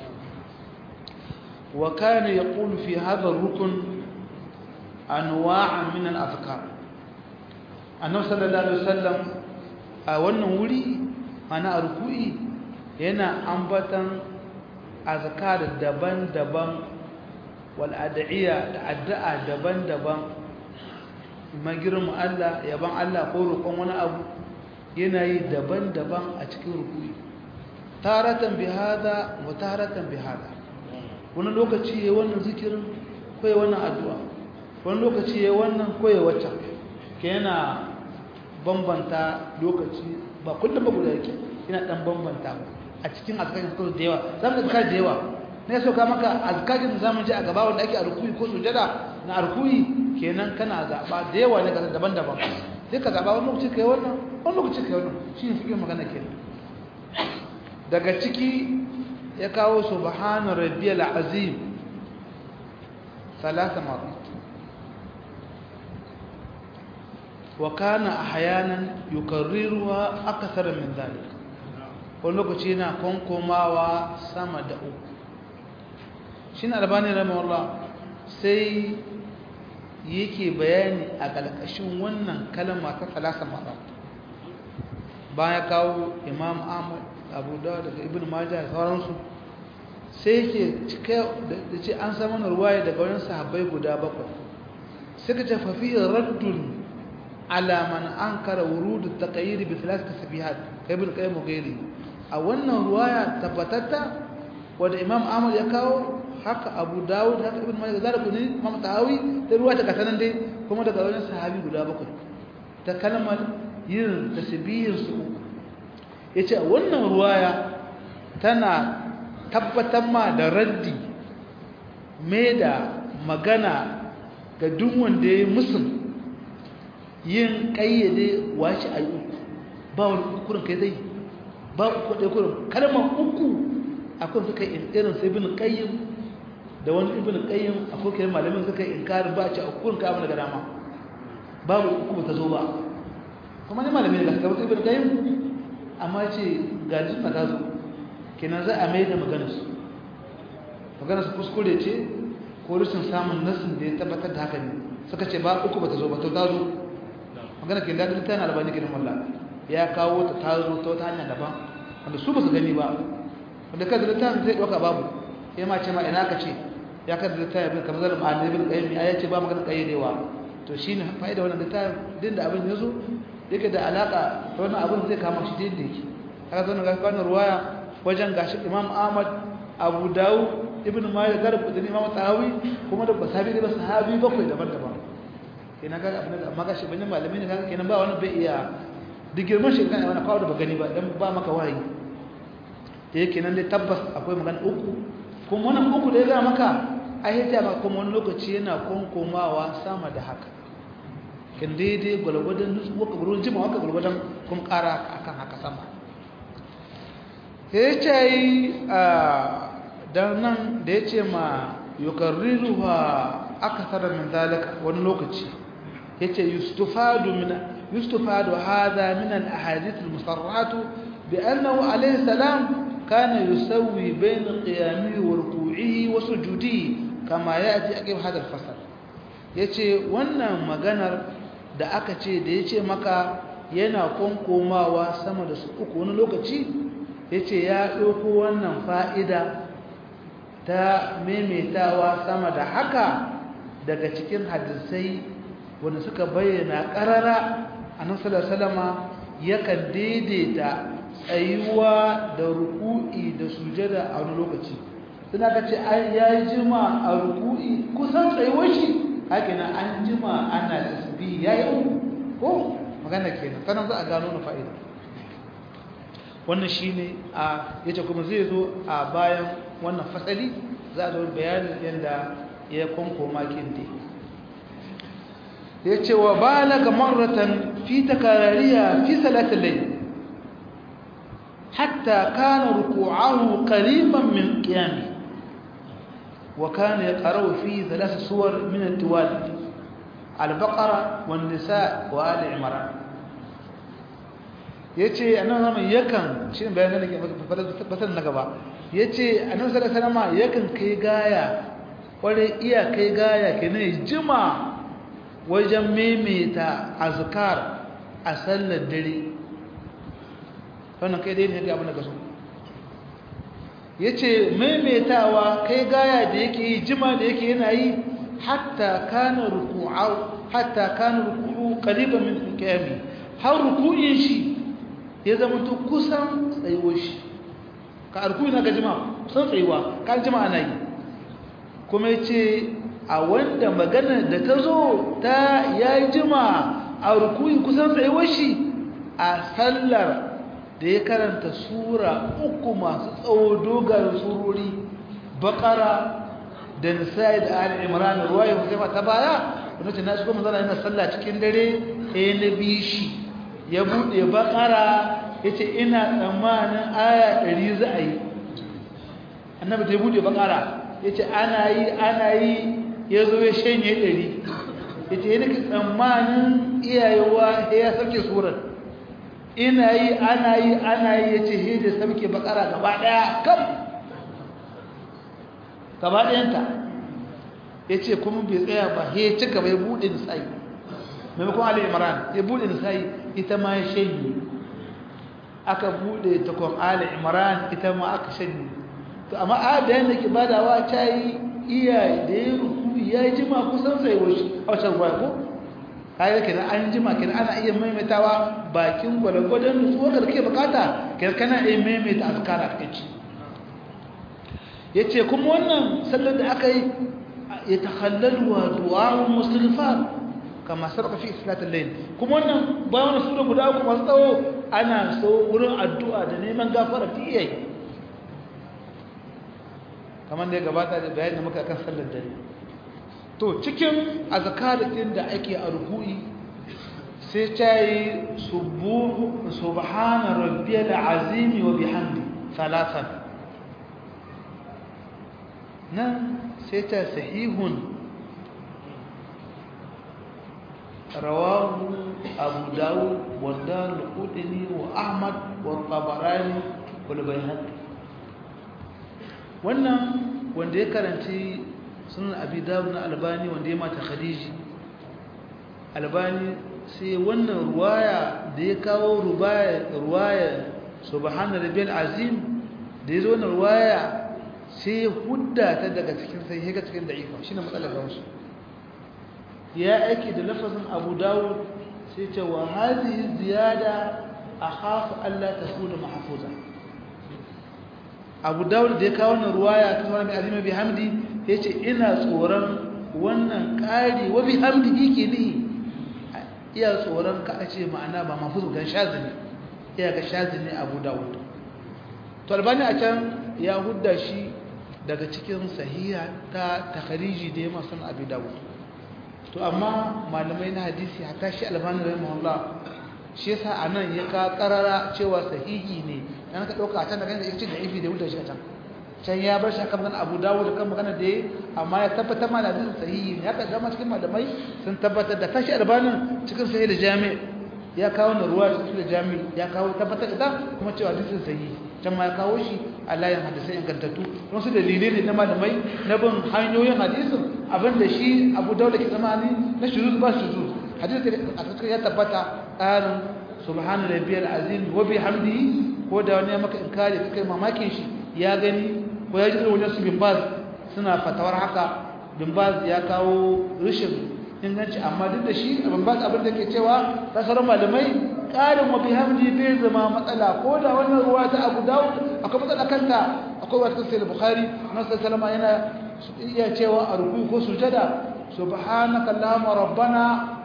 wa kana yaqulu fi hadha ar-rukn anwa'an min al-azkar annabi sallallahu alaihi wasallam a wannan wuri ana a rukuyi yana ambatan azkar daban-daban wal ad'iya da addu'a daban-daban magirmu Allah yaban Allah ko roƙon wani abu yana yi daban-daban a cikin rukuyi taratan bi hada wa taratan bi hada wani lokaci yayin wannan zikirin ko yayin wannan addu'a wani lokaci yayin wannan ko yayin wacce yana bambanta lokaci ba kullum ba guda yake yana dan bambanta a cikin azkarin ko da yawa zamu azkar da yawa ne so ka maka azkarin zamu ji a gaba wanda ake a rukuyi ko sujada na rukuyi kenan kana zaba da yawa ne kaza daban-daban sai ka zaba wani lokaci kai wannan wani lokaci kai wannan shi ne fikin magana kenan daga ciki ya kawo subhana rabbiyal azim ثلاث مرات وكان احيانا يكررها اكثر من ذلك wani lokaci yana konkomawa sama da uku shi na albani rahimahullah sai yake bayani a ƙarƙashin wannan kalma ta salasa mara bayan kawo imam ahmad abu dawud daga ibn majah da sauransu sai yake cika da ce an samu ruwaya daga wani sahabbai guda bakwai suka ce fafi raddun ala man ankara wurudu taqayyid bi thalath tasbihat ibn qayyim gairi a wannan ruwaya tabbatatta wanda imam ahmad ya kawo haka abu dawud haka ibn majah da ne imam tahawi da ruwaya ta kasanan dai kuma daga wani sahabi guda bakwai ta kalmar yin tasbihin su yace wannan ruwaya tana tabbatar ma da raddi me da magana ga duk wanda yayi musun yin kayyade washi ayi uku ba wani kurin kai zai ba ku da kurin kalmar uku akwai suka irin sai ibn qayyim da wani ibn qayyim akwai kai malamin suka inkari ba ci kurin ka abin da dama babu uku ta zo ba kuma ne malamin da suka ibn qayyim amma ce ga jinna ta zo kenan za a mai da maganar su maganar su kuskure ce ko rashin samun nasin da ya tabbatar da haka ne suka ce ba uku ba ta zo ba ta zo magana ke da ta na albani gidan wallahi ya kawo ta tazo ta wata hanya daban wanda su ba su gani ba wanda kada ta zai dauka babu sai ma ce ma ina ka ce ya kada ta yi kamar zalim annabi bin qayyim ya ce ba magana qayyadewa to shine fa'ida wannan da ta din da abin yazo yake da alaka da wannan abin zai kama shi din da yake kaga zo ga kana ruwaya wajen gashi imam ahmad abu dawud ibn majah garb da imam tahawi kuma da basabi da sahabi bakwai daban-daban kenan ga abin da amma ga shi bane malami ne kaga kenan ba wani bai iya digirman shi kan wani kawo da ba gani ba dan ba maka wahayi da yake nan dai tabbas akwai magana uku kuma wannan uku da ya ga maka ai ta ba kuma wani lokaci yana konkomawa sama da haka kin daidai gwalgwadon nutsuwa ka gurin jima haka gwalgwadon kun kara akan haka sama sai ce a dan nan da yace ma yukarriruha akthar min zalika wani lokaci yace yustufadu min yustufadu hadha min al ahadith al musarrat bi annahu alayhi salam kana yusawwi bayna qiyamihi wa ruku'ihi wa sujudihi kama yati aqib hadha al fasl yace wannan maganar da aka ce da yace maka yana konkomawa sama da su uku wani lokaci yace ya dauko wannan fa'ida ta maimaitawa sama da haka daga cikin hadisai wanda suka bayyana karara annabi sallallahu alaihi wasallama yakan daidaita tsayuwa da ruku'i da sujada a wani lokaci suna ka ce ai yayi jima a ruku'i kusan tsayuwar shi haka nan an jima ana tasbih yayi ko magana kenan sanan za a gano na fa'ida wannan shine a yace kuma zai zo a bayan wannan fasali za a zo bayanin yanda ya konkoma kindi yace wa balaga marratan fi takarariya fi salatul layl hatta kana ruku'ahu qariban min qiyami wa kana yaqra'u fi thalath suwar min at-tiwal al-baqara wan-nisa wa al-imran yace annabi yakan shi bayanin da ke fasalin na gaba yace annabi sallallahu alaihi wasallam yakan kai gaya kware iya kai gaya kenan jima wajen maimaita azkar a sallar dare wannan kai dai ne ga abin da kaso yace maimaitawa kai gaya da yake yi jima da yake yana yi hatta kana ruku'u hatta kana ruku'u qariban min qiyami har ruku'in shi ya zama to kusan tsayuwar shi ka ruku'i na ga jima kusan tsayuwa kan jima ana yi kuma yace a wanda magana da ta zo ta yayi jima a ruku'i kusan tsayuwar shi a sallar da ya karanta sura uku masu tsawo dogayen surori bakara da nisa'i da ali imran ruwaya huzaifa ta baya wanda ce na shigo manzala yana sallah cikin dare eh na bi shi ya bude bakara yace ina tsammanin aya ɗari za a yi annabi ta bude bakara yace ana yi ana yi yazo ya shanye ɗari yace yana tsammanin iyayewa ya sauke surar ina yi ana yi ana yi ya ce hede sabke bakara gaba daya kam gaba dayanta ya ce kuma bai tsaya ba he cika bai buɗe nisa'i maimakon ali imran ya buɗe nisa'i ita ma ya shanye aka buɗe takon ali imran ita ma aka shanye to amma adayen da ke badawa ta yi iya da ya ruku ya yi jima kusan sai a wacce ruwa ko kayan kenan an jima kenan ana iya maimaitawa bakin gwalgwadon nutsuwar da kake bukata kenan kana iya maimaita azkara kake yace kuma wannan sallar da aka yi ya takhallalu wa du'a muslimat kama sarqa fi salatul layl kuma wannan bayan wannan sura guda uku masu tsawo ana so wurin addu'a da neman gafara ta iyaye kamar da ya gabata da bayanin da muka akan sallar dare to cikin azkarin da ake a ruku'i sai ta yi subhana rabbiyal azim wa bihamdi salatan nan sai ta sahihun rawahu abu dawud wa darqutni wa ahmad wa tabarani wal bayhaqi wannan wanda ya karanci sunan abi dawud na albani wanda ya mata khadiji albani sai wannan ruwaya da ya kawo ruwaya ruwaya subhana rabbil azim da yazo wannan ruwaya sai hudda ta daga cikin sai ga cikin da'ifa shine matsalar ga wasu ya aiki da lafazin abu dawud sai ce wa hadhihi ziyada akhafu alla takuna mahfuza abu dawud da ya kawo wannan ruwaya ta sunan azim bihamdi yace ina tsoron wannan ƙari wa bihamdihi ke ni iya tsoron ka a ce ma'ana ba mahfuz ga shazini iya ga shazini Abu Dawud to Albani a can ya hudda shi daga cikin sahiha ta takhariji da yamma sun Abi Dawud to amma malamai na hadisi hatta shi Albani rahimahullah shi yasa anan ya ka karara cewa sahihi ne dan ka dauka a can da kanka yace da ifi da hudda shi a can can ya bar shi akan magana Abu Dawud kan magana da yayi amma ya tabbatar ma da hadisin sahihi ne haka zama cikin malamai sun tabbatar da kashi Albani cikin sahih da jami' ya kawo na ruwa cikin da jami' ya kawo tabbatar da kuma cewa hadisin sahihi can ma ya kawo shi a layin hadisai ingantattu don su dalilai ne na malamai na bin hanyoyin hadisin abinda shi Abu Dawud ke zamani na shuzuz ba shuzuz hadisi a cikin ya tabbata tsarin subhana rabbiyal azim wa bihamdihi ko da wani ya maka inkari kai mamakin shi ya gani ko ya ji irin wajen su bin baz suna fatawar haka bin baz ya kawo rishin inganci amma duk da shi bin baz abin da ke cewa kasar malamai ƙarin wa bihamdi bai zama matsala ko da wannan ruwa ta Abu Dawud akwai matsala kanta akwai wata cikin Sahih Bukhari Nabi sallama yana iya cewa a ruku ko sujada subhanaka allahumma rabbana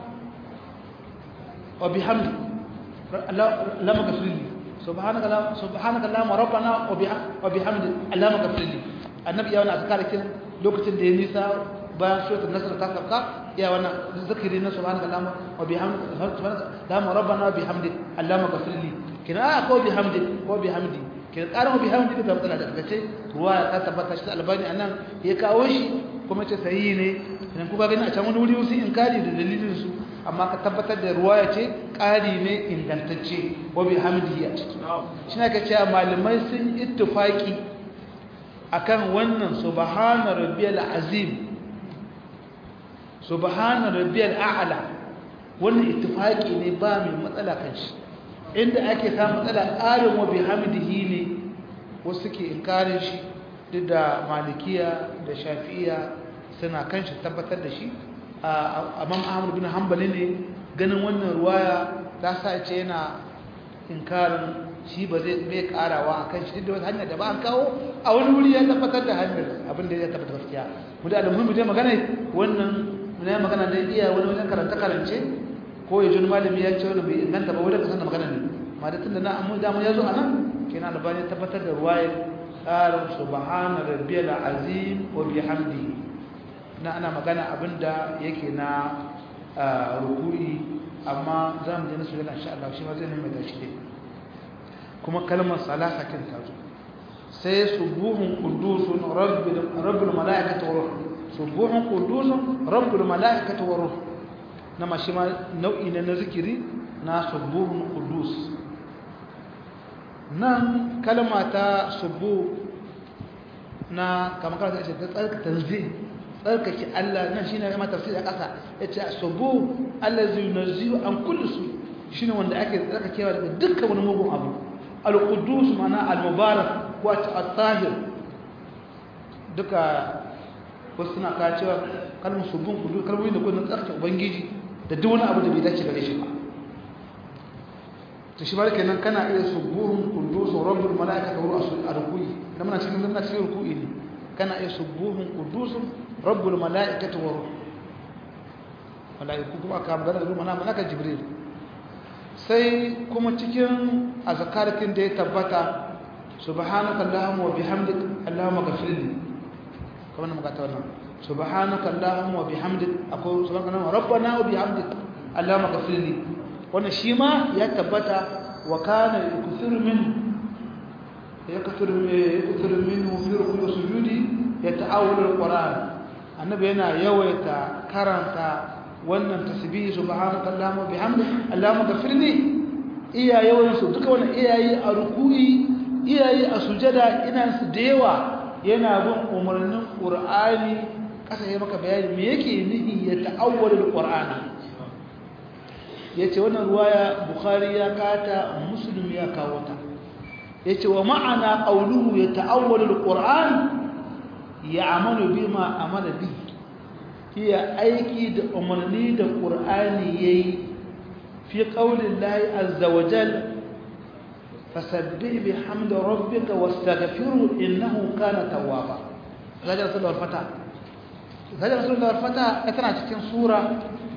wa bihamdi allahumma ghfirli subhanaka la subhanaka allahumma rabbana wa bihamdi allahumma ghfirli annabi ya wani azkar kin lokacin da ya nisa bayan suratul nasr ta sauka ya wannan zikiri na subhanaka allahumma wa bihamdi subhanaka allahumma rabbana wa bihamdi allahumma ghfirli kina ko bihamdi ko bihamdi kina karin bihamdi da tabbata da kace ruwa ta tabbata shi Albani anan ya kawo shi kuma ce sahihi ne idan kuka gani a can wani wuri su inkari da dalilin su amma ka tabbatar da ruwaya ce ƙari ne ingantacce wa bihamdihi a ciki shi ne ka ce malamai sun ittifaki akan wannan subhana rabbiyal azim subhana rabbiyal a'la wannan ittifaki ne ba mai matsala kan shi inda ake samu matsala ƙarin wa bihamdihi ne wasu ke inkarin shi duk da malikiya da shafi'iya suna kan shi tabbatar da shi Imam Ahmad bin Hanbali ne ganin wannan ruwaya ta sa ce yana inkarin shi ba zai bai karawa akan shi da wata hanya da ba an kawo a wani wuri ya tabbatar da hanyar abin da ya tabbata gaskiya mu da almuhimmi dai magana wannan muna magana da iya wani wajen karanta karance ko ya jin malami ya ce wani bai inganta ba wajen kasan da magana ne ma da tunda na amma da mu yazo anan kenan Albani tabbatar da ruwaya qalu subhana rabbiyal azim wa bihamdihi na ana magana abinda yake na ruku'i amma za mu je na sujada insha Allah shi ma zai nemi da shi ne kuma kalmar salasa kin ta zo sai subuhun qudusun rabbil rabbil malaikati wa ruh subuhun qudusun rabbil malaikati wa ruh na ma shi ma nau'i ne na zikiri na subuhun qudus nan kalma ta subuh na kamar kana ce ta tsarka tanzih tsarkake Allah nan shine ma tafsir a ƙasa yace subu allazi yunzihu an kulli su shine wanda ake tsarkakewa daga dukkan wani mugun abu al-qudus mana al-mubarak wa at-tahir duka wasu suna ka cewa kalmar subun qudus kalmomin da kun tsarkake ubangiji da duk wani abu da bai dace gare shi ba to shi barke nan kana iya subuhun qudus rabbul malaikati wa rusul arqui dan muna cikin muna cikin ruku'i ne kana iya subuhun qudus rabbul mala'ikati wa ruh malaiku kuma aka magana da mana malaka jibril sai kuma cikin azkaratin da ya tabbata subhanaka allahumma wa bihamdik allahumma ghfirli kamar nan muka ta wannan subhanaka allahumma wa bihamdik akwai subhanaka rabbana wa bihamdik allahumma ghfirli wannan shi ma ya tabbata wa kana yakthuru min yakthuru yakthuru minhu fi ruku'i wa sujudi yata'awwalu alquran annabi yana yawaita karanta wannan tasbihi subhanaka allahumma bihamdika allahumma ghfirli iya yawan su duka wannan iyayi a ruku'i iyayi a sujada ina su da yawa yana bin umarnin qur'ani kasa yayi maka bayani me yake nihi ya ta'awwal alqur'ani yace wannan ruwaya bukhari ya kata muslim ya kawo ta yace wa ma'ana qawluhu ya ta'awwal alqur'an ya'malu bima amala bi iya aiki da umarni da qur'ani yayi fi qaulillahi azza wa jalla fasabbih bihamdi rabbika wastaghfirhu innahu kana tawwaba zajar sura al-fatah zajar sura al-fatah tana cikin sura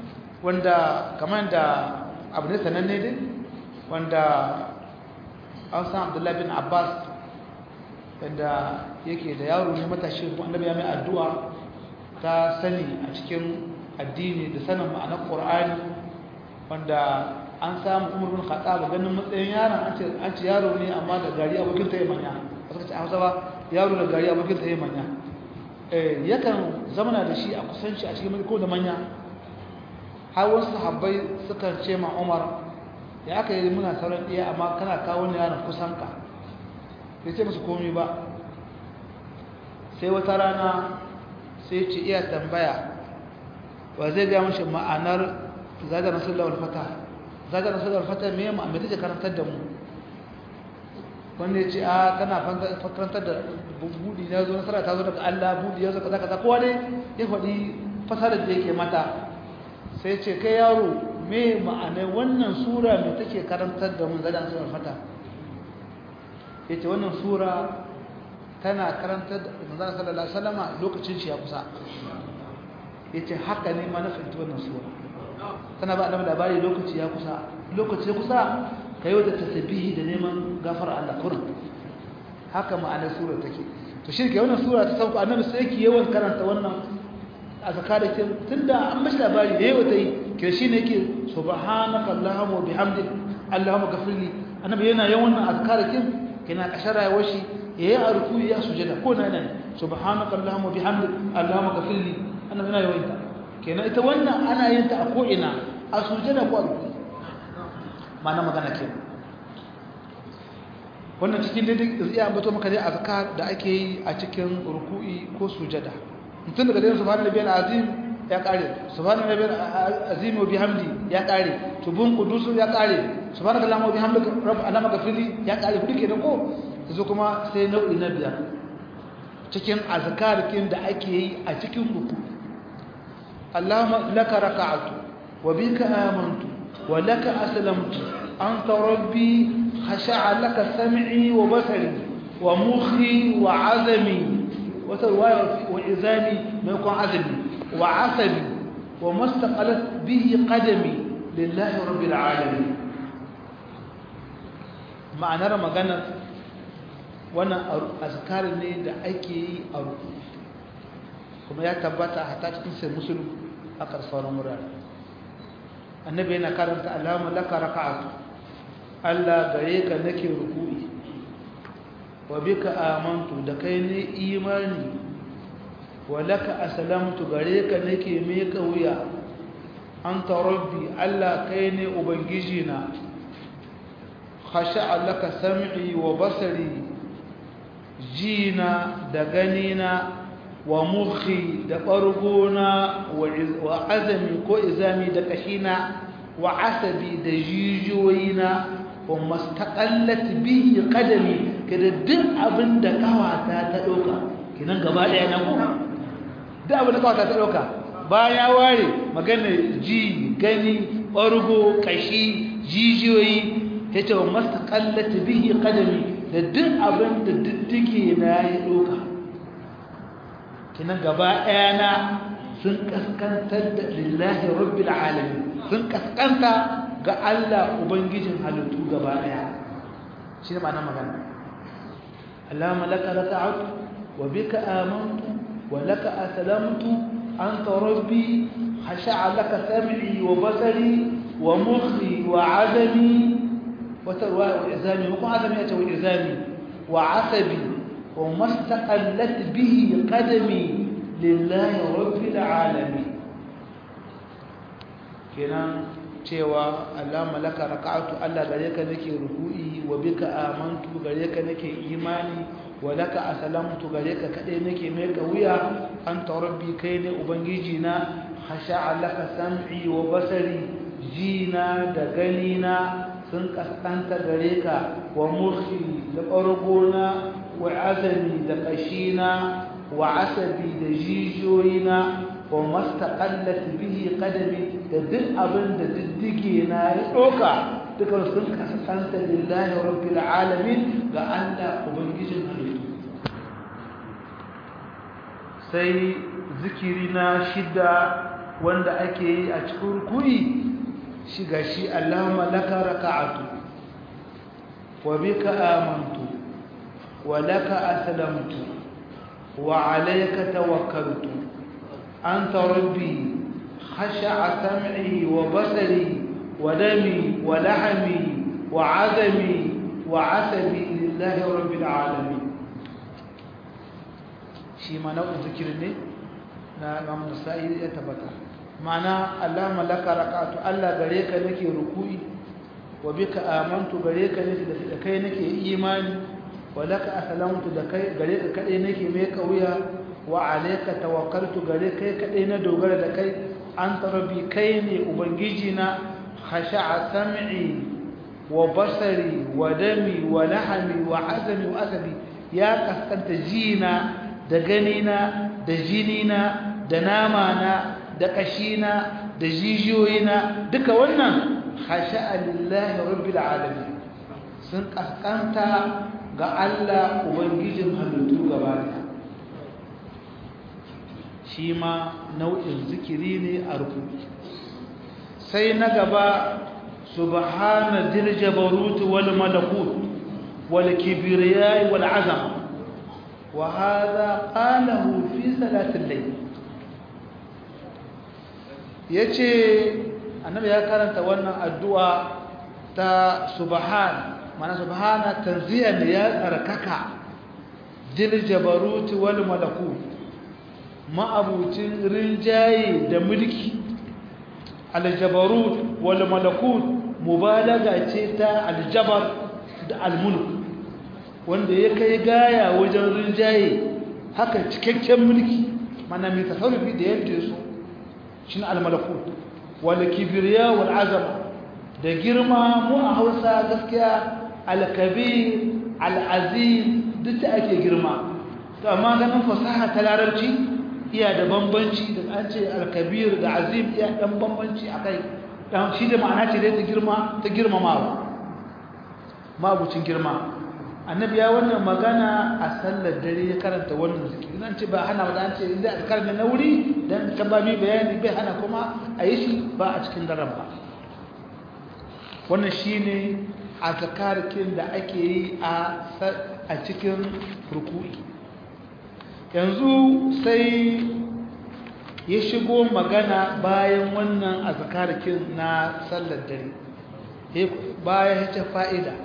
wanda kamar da abu ne sananne dai wanda an san Abdullahi bin Abbas wanda yake da yaro ne matashi kuma annabi ya mai addu'a ta sani a cikin addini da sanin ma'anar Qur'ani wanda an samu Umar bin Khattab ganin matsayin yaron an ce an ce yaro ne amma da gari abokin ta manya suka ce a Hausa ba yaro da gari abokin ta manya eh yakan zamana da shi a kusanci a cikin ko da manya har wasu sahabbai suka ce ma Umar ya aka yi muna sauran iya amma kana kawo ne yaron kusan ka bai ce musu komai ba sai wata rana sai ce iya tambaya wa zai ga mashi ma'anar zaga rasulullah wal fata zaga rasulullah wal fata me ma me take karantar da mu wanda ya ce a kana karantar da budi ya zo nasara ta zo daga Allah budi ya zo kaza kaza kowa ne ya faɗi fasarar da yake mata sai ce kai yaro me ma'anar wannan sura me take karantar da mu zaga rasulullah wal fata yace wannan sura tana karantar da manzon sallallahu alaihi wasallam lokacin shi ya kusa yace haka ne ma na fahimci wannan sura tana ba annabi labari lokaci ya kusa lokaci ya kusa kai wata tasbihi da neman gafara Allah kurin haka ma'anar sura take to shirke wannan sura ta sauka annabi sai yake yawan karanta wannan azkar da tunda an mishi labari da yawa tayi ke shine yake subhanaka allahumma wa bihamdik allahumma ghfirli annabi yana yawan azkar kin kina kashara yawashi yayi arku ya sujada ko na nan subhanaka allahumma wa bihamdik allahumma ghfirli annabi yana yawan ta kenan ita wannan ana yin ta a ko ina a sujada ko arku ma'ana magana ke wannan cikin daidai iya ambato maka dai azkar da ake yi a cikin ruku'i ko sujada mutum daga dai subhanallahi bil azim ya kare subhanallahi bil azim wa bihamdi ya kare tubun qudus ya kare subhanallahi wa bihamdika rabb alama gafili ya kare kudi kenan ko yanzu kuma sai nau'i na biyar cikin azkar kin da ake yi a cikin ruku Allahumma laka raka'atu wa bika amantu ولك أسلمت أنت ربي خشع لك سمعي وبصري ومخي وعزمي وعزامي ما يكون عزمي وعصبي وما استقلت به قدمي لله رب العالمين معنى رمضان وانا أذكار ne da ake yi a ruku kuma ya tabbata hatta cikin sai musulun a karsaron wurare annabi yana karanta alama laka raka'atu Allah gare ka nake ruku'i wa bika amantu da kai ne imani wa laka aslamtu gare ka nake meka wuya anta rabbi Allah kai ne ubangiji na khasha'a laka sam'i wa basari jina da ganina wa mukhi da ɓargona wa azami ko izami da kashina wa asabi da jijiyoyina wa mastaƙallat bihi ƙadami kada duk abin da kawata ta ɗauka kinan gaba ɗaya na kuma duk abin da kawata ta ɗauka bayan ya ware magana ji gani ɓargo kashi jijiyoyi ya ce wa mastaƙallat bihi ƙadami da duk abin da diddige na ya ɗauka kinan gaba ɗaya na sun kaskantar da lillahi rabbil alamin sun kaskanta ga Allah ubangijin halittu gaba ɗaya shi ne ma'ana magana Allahumma laka raka'atu wa bika amantu wa laka aslamtu anta rabbi khasha'a laka sam'i wa basari wa mukhi wa 'azami wa tarwa wa izami wa azami ya tawi izami wa 'asabi وما استقلت به قدمي لله رب العالمين kenan cewa Allah malaka raka'atu Allah gare ka nake ruku'i wa bika amantu gare ka nake imani wa laka aslamtu gare ka kade nake mai wuya anta rabbi kai ne ubangiji na khasha'a laka sam'i wa basari jina da ganina sun kaskanta gare ka wa murhi da ɓargona wa azami da ƙashina wa asabi da jijiyoyina wa mastaƙallat bihi ƙadami da duk abin da diddige na ya ɗoka duka sun kaskanta lillahi rabbil alamin ga Allah ubangijin halittu sai zikiri na shida wanda ake yi a cikin ruku'i shi gashi Allahumma laka raka'atu wa bika amantu wa laka aslamtu wa alayka tawakkaltu anta rabbi khasha'a sam'i wa basari wa dami wa lahmi wa 'azami wa 'asabi lillahi rabbil alamin shi ma nau'in zikiri ne na Imam Nasa'i ya tabbata ma'ana Allahumma laka raka'atu Allah gare ka nake ruku'i wa bika amantu gare ka nake da kai nake imani wa laka aslamtu da kai gare ka kadai nake mai kauya wa alayka tawakkaltu gare kai kadai na dogara da kai anta rabbi kai ne ubangiji na khasha'a sam'i wa basari wa dami wa lahmi wa azami wa asabi ya kaskanta jina da ganina da jinina da namana da kashina da jijiyoyina duka wannan khasha'a lillahi rabbil alamin sun kaskanta ga Allah ubangijin halittu gaba ɗaya shi ma nau'in zikiri ne a ruku'i sai na gaba subhana dil jabarut wal malakut wal kibriya wal azama وهذا قاله في صلاة الليل yace annabi ya karanta wannan addu'a ta subhan mana subhana tanziyan ya tsarkaka dil jabarut wal malakut ma'abucin rinjaye da mulki al jabarut wal malakut mubalaga ce ta al jabar da al mulk wanda ya kai gaya wajen rinjaye haka cikakken mulki mana mai tasarrufi da yadda su shine al-malakut wal kibriya wal azama da girma mu a Hausa gaskiya al-kabir al-aziz duk da ake girma to amma ganin fasaha ta larabci iya da bambanci da an ce al-kabir da azim iya dan bambanci akai dan shi da ma'ana ce da ta girma ta girmamawa mabucin girma annabi ya wannan magana a sallar dare ya karanta wannan zikiri zan ce ba hana ba an ce inda azkar ne na wuri dan ta ba mi bayani bai hana kuma a yi shi ba a cikin daren ba wannan shine azkarkin da ake yi a a cikin ruku'i yanzu sai ya shigo magana bayan wannan azkarkin na sallar dare bayan ya ce fa'ida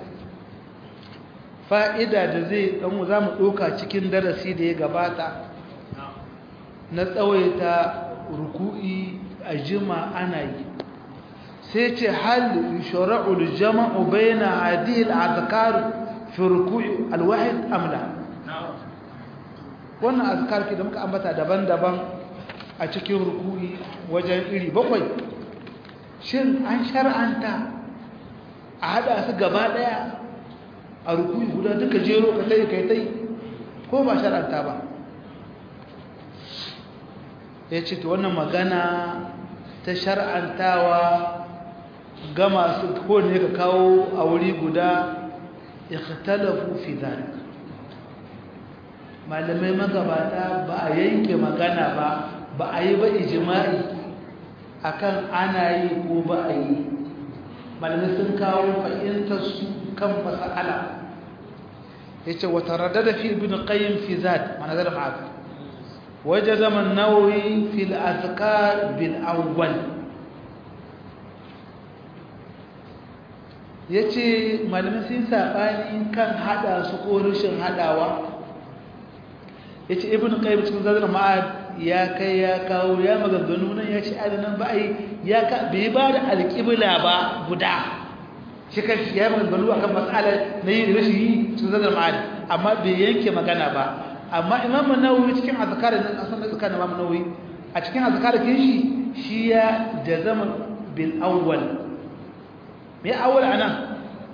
fa'ida da zai ɗanmu za mu ɗoka cikin darasi da ya gabata na tsawaita ruku'i a jima ana yi sai ce hal shara'ul jama'u bayna hadhihi al-azkar fi ruku'i al-wahid amla wannan azkar da muka ambata daban-daban a cikin ruku'i wajen iri bakwai shin an shar'anta a hada su gaba daya a ruku'i guda duka jero ka tai kai tai ko ba shar'anta ba ya ce to wannan magana ta shar'antawa ga masu ko ne ka kawo a wuri guda ikhtalafu fi dhalik malamai magabata ba a yanke magana ba ba a yi ba ijma'i akan ana yi ko ba a yi malamai sun kawo fahimtar su kan mas'ala yace wa taraddada fi ibn qayyim fi zat mana da ma'aka وجزم النووي في الأذكار بالأول yace malamin sun sabani kan hada su ko rashin hadawa yace ibnu qayyim cikin zadar ma'ad ya kai ya kawo ya maganganu nan yace adanan ba ai ya ka bai ba da alqibla ba guda shi kan ya maganganu akan mas'alar na yin rashi cikin zadar ma'ad amma bai yanke magana ba amma imam an-nawawi cikin azkarin nan asan azkarin imam an-nawawi a cikin azkarin shi shi ya jazama bil awwal me awwal anan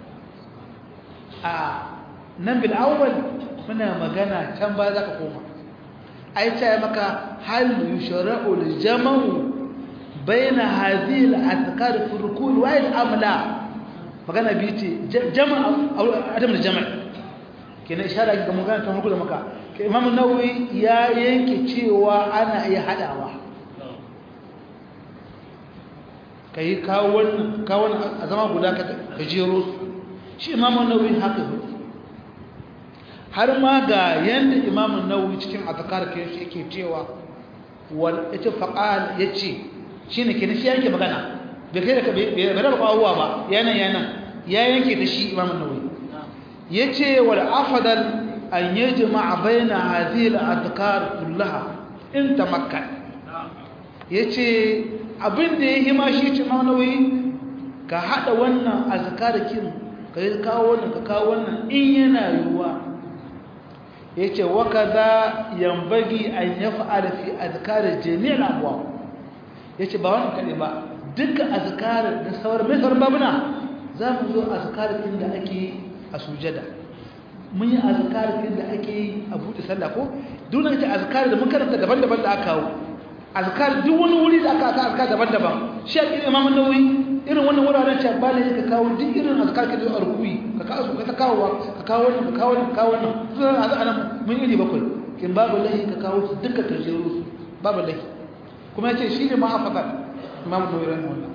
a nan bil awwal muna magana can ba zaka koma ai ta maka hal yushra'u al-jam'u bayna hadhihi al-azkar fi rukun wa al-amla magana bi ce jama'a adam da jama'a kenan ishara ga magana ta ruku da maka imam nawawi ya yanke cewa ana iya hadawa kai kawo wannan kawo wannan a zama guda ka jero su shi Imam an-Nawawi haka har ma ga yanda Imam an-Nawawi cikin azkar ke shi yake cewa wal ittifaqal yace shine kenan shi yake magana bai kai da bai da kawowa ba yana yana ya yanke da shi Imam an-Nawawi yace wal afdal an yajma' baina hadhihi al-adhkar kullaha in tamakkan yace abinda yake ma shi ce Imam an-Nawawi ka hada wannan azkarakin ka kawo wannan ka kawo wannan in yana yuwa yace wa kaza yanbagi an yaf'ala fi azkar jami' al-abwab yace ba wannan kade ba dukkan azkar da sauran mai sauran babuna za mu zo azkar din da ake a sujada mun yi azkar din da ake a buɗe sallah ko duk ita azkar da mun karanta daban-daban da aka kawo azkar duk wani wuri da aka aka azkar daban-daban shi a cikin Imam an-Nawawi irin wannan wuraren ce ba ne ka kawo duk irin azkar ka da rukuyi ka kawo su ka ta kawo ka kawo wannan ka kawo wannan ka kawo wannan sunan azanan mun yi bakwai kin babu lahi ka kawo su duka tarjiru babu lahi kuma yace shi ne ma afaqat Imam an-Nawawi rahimahullah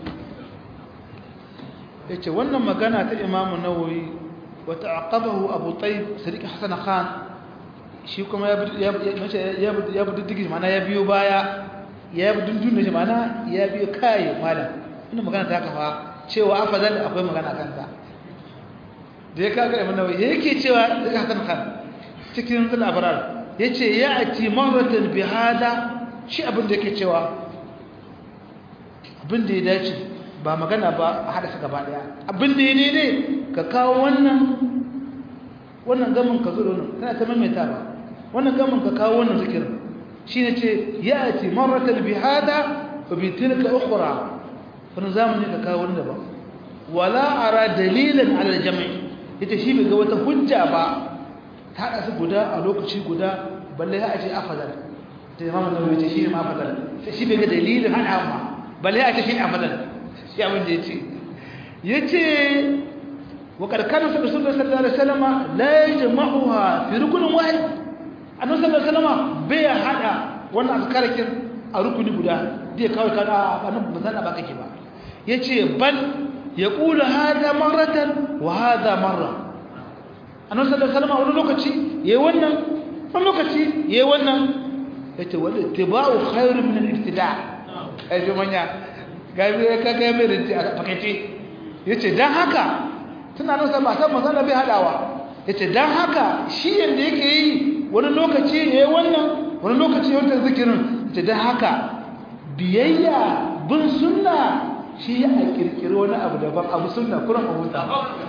yace wannan magana ta Imam an-Nawawi wa ta'aqabahu Abu Tayyib Sadiq Hasan Khan shi kuma ya ya ya diddigi mana ya biyo baya ya dundun da mana ya biyo kai malam ina magana ta kafa cewa afadal akwai magana kanta da ya kaga Imam an-Nawawi yake cewa Sadiq Hasan Khan cikin zul abrar yace ya'ti marratan bi hada shi abin da yake cewa abin da ya dace ba magana ba a hada su gaba daya abin da ya daidai ka kawo wannan wannan gamin ka zo da wannan kana ta maimaita ba wannan gamin ka kawo wannan zikirin shine ce ya'ti marratan bi hada wa bi tilka ukhra wannan zamani ka kawo wannan ba wala ara dalilan ala al-jam' ita shi bai ga wata hujja ba ta hada su guda a lokaci guda balle ya ce afdal da Imam an-Nawawi ce shi ma afdal shi bai ga dalilin hada amma balle ya ce shi afdal shi abin da yace yace wa karkana sallallahu alaihi wasallam la yajma'uha fi rukun wahid annabi sallallahu alaihi wasallam bai hada wannan azkarakin a rukuni guda da ya kawo kana annabi bazan ba kake ba yace bal yaqulu hada marratan wa hada marra annabi sallallahu alaihi wasallam wani lokaci yayi wannan wani lokaci yayi wannan yace wal ittiba'u khairun min al-ibtida' ai jumanya gabe ka ga mai rinci a fakaice yace dan haka tunanin sa ba san manzon bai hadawa yace dan haka shi yanda yake yi wani lokaci yayi wannan wani lokaci yayin zikirin yace dan haka biyayya bin sunna shi ya kirkiro wani abu daban abu sunna kuran abu ta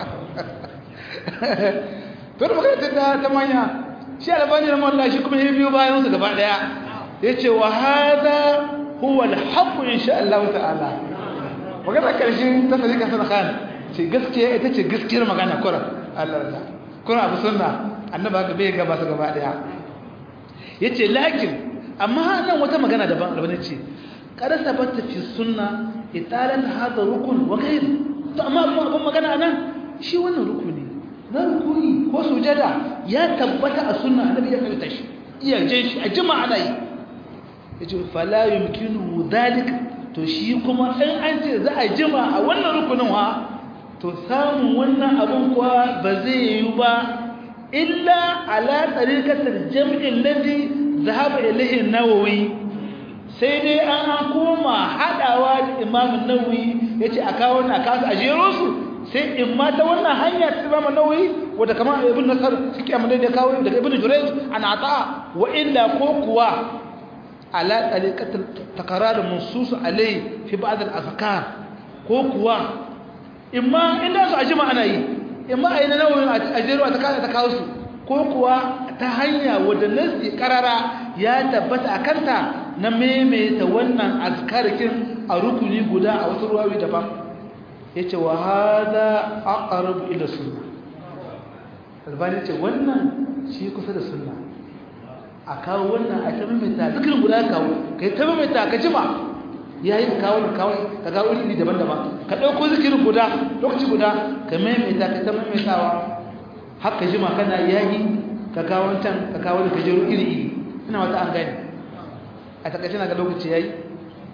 to da magana ta ta manya shi albani wallahi shi kuma ya biyo bayan su gaba daya yace wa hada huwa al-haqq insha Allah ta'ala magana karshen ta Sadiq Hasan Khan ce gaskiya ita ce gaskiyar magana kuran Allah Allah kuran abu sunna annabi haka bai gaba su gaba daya yace lakin amma nan wata magana daban albani ce kada sabata fi sunna italan hada rukun wa ghayr to amma abun magana nan shi wannan rukuni na rukuni ko sujada ya tabbata a sunna annabi ya kanta shi iya je shi a jama'a ana yi yace fala yumkinu dhalika to shi kuma in an ce za a jima a wannan rukunin wa to samun wannan abun kuwa ba zai yi ba illa ala tariqatil jam'i alladhi dhahaba ilayhi an-nawawi sai dai an an koma hadawa da Imam an-Nawawi yace a kawo na kasu a jero su sai in ma ta wannan hanya ta Imam an-Nawawi wanda kamar Ibn Nasr suke amma da kawo daga Ibn Jurayj an ata wa illa ko kuwa ala tariqatil taqrar mansus alai fi ba'd al-azkar ko kuwa imma inda su ajima ana yi imma ayi na Nawawi a jero ta kawo ta kawo su ko kuwa ta hanya wadda nasi karara ya tabbata akanta na maimaita wannan azkarikin a rukuni guda a wasu ruwawi daban yace wa hada aqrab ila sunna albani ce wannan shi kusa da sunna a kawo wannan a ta maimaita zikirin guda kawo kai ta maimaita ka jima yayi ka kawo kawo ka ga wuri daban-daban ka dauko zikirin guda lokaci guda ka maimaita ka ta maimaitawa haka jima kana yayi ka kawo wancan ka kawo da kajeru iri iri ina wata an gani a takaice na ga lokaci yayi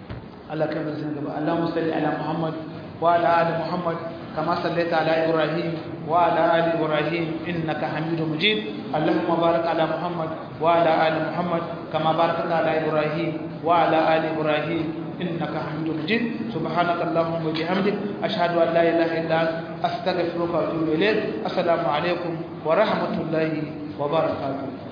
Allah kai mu san gaba Allahumma salli ala Muhammad wa ala ali Muhammad kama sallaita ala Ibrahim wa ala ali Ibrahim innaka Hamidum Majid Allahumma barik ala Muhammad wa ala ali Muhammad kama barakta ala Ibrahim wa ala ali Ibrahim innaka Hamidum Majid subhanaka Allahumma wa bihamdik ashhadu an la ilaha illa anta astaghfiruka wa atubu ilayk assalamu alaikum wa rahmatullahi wa barakatuh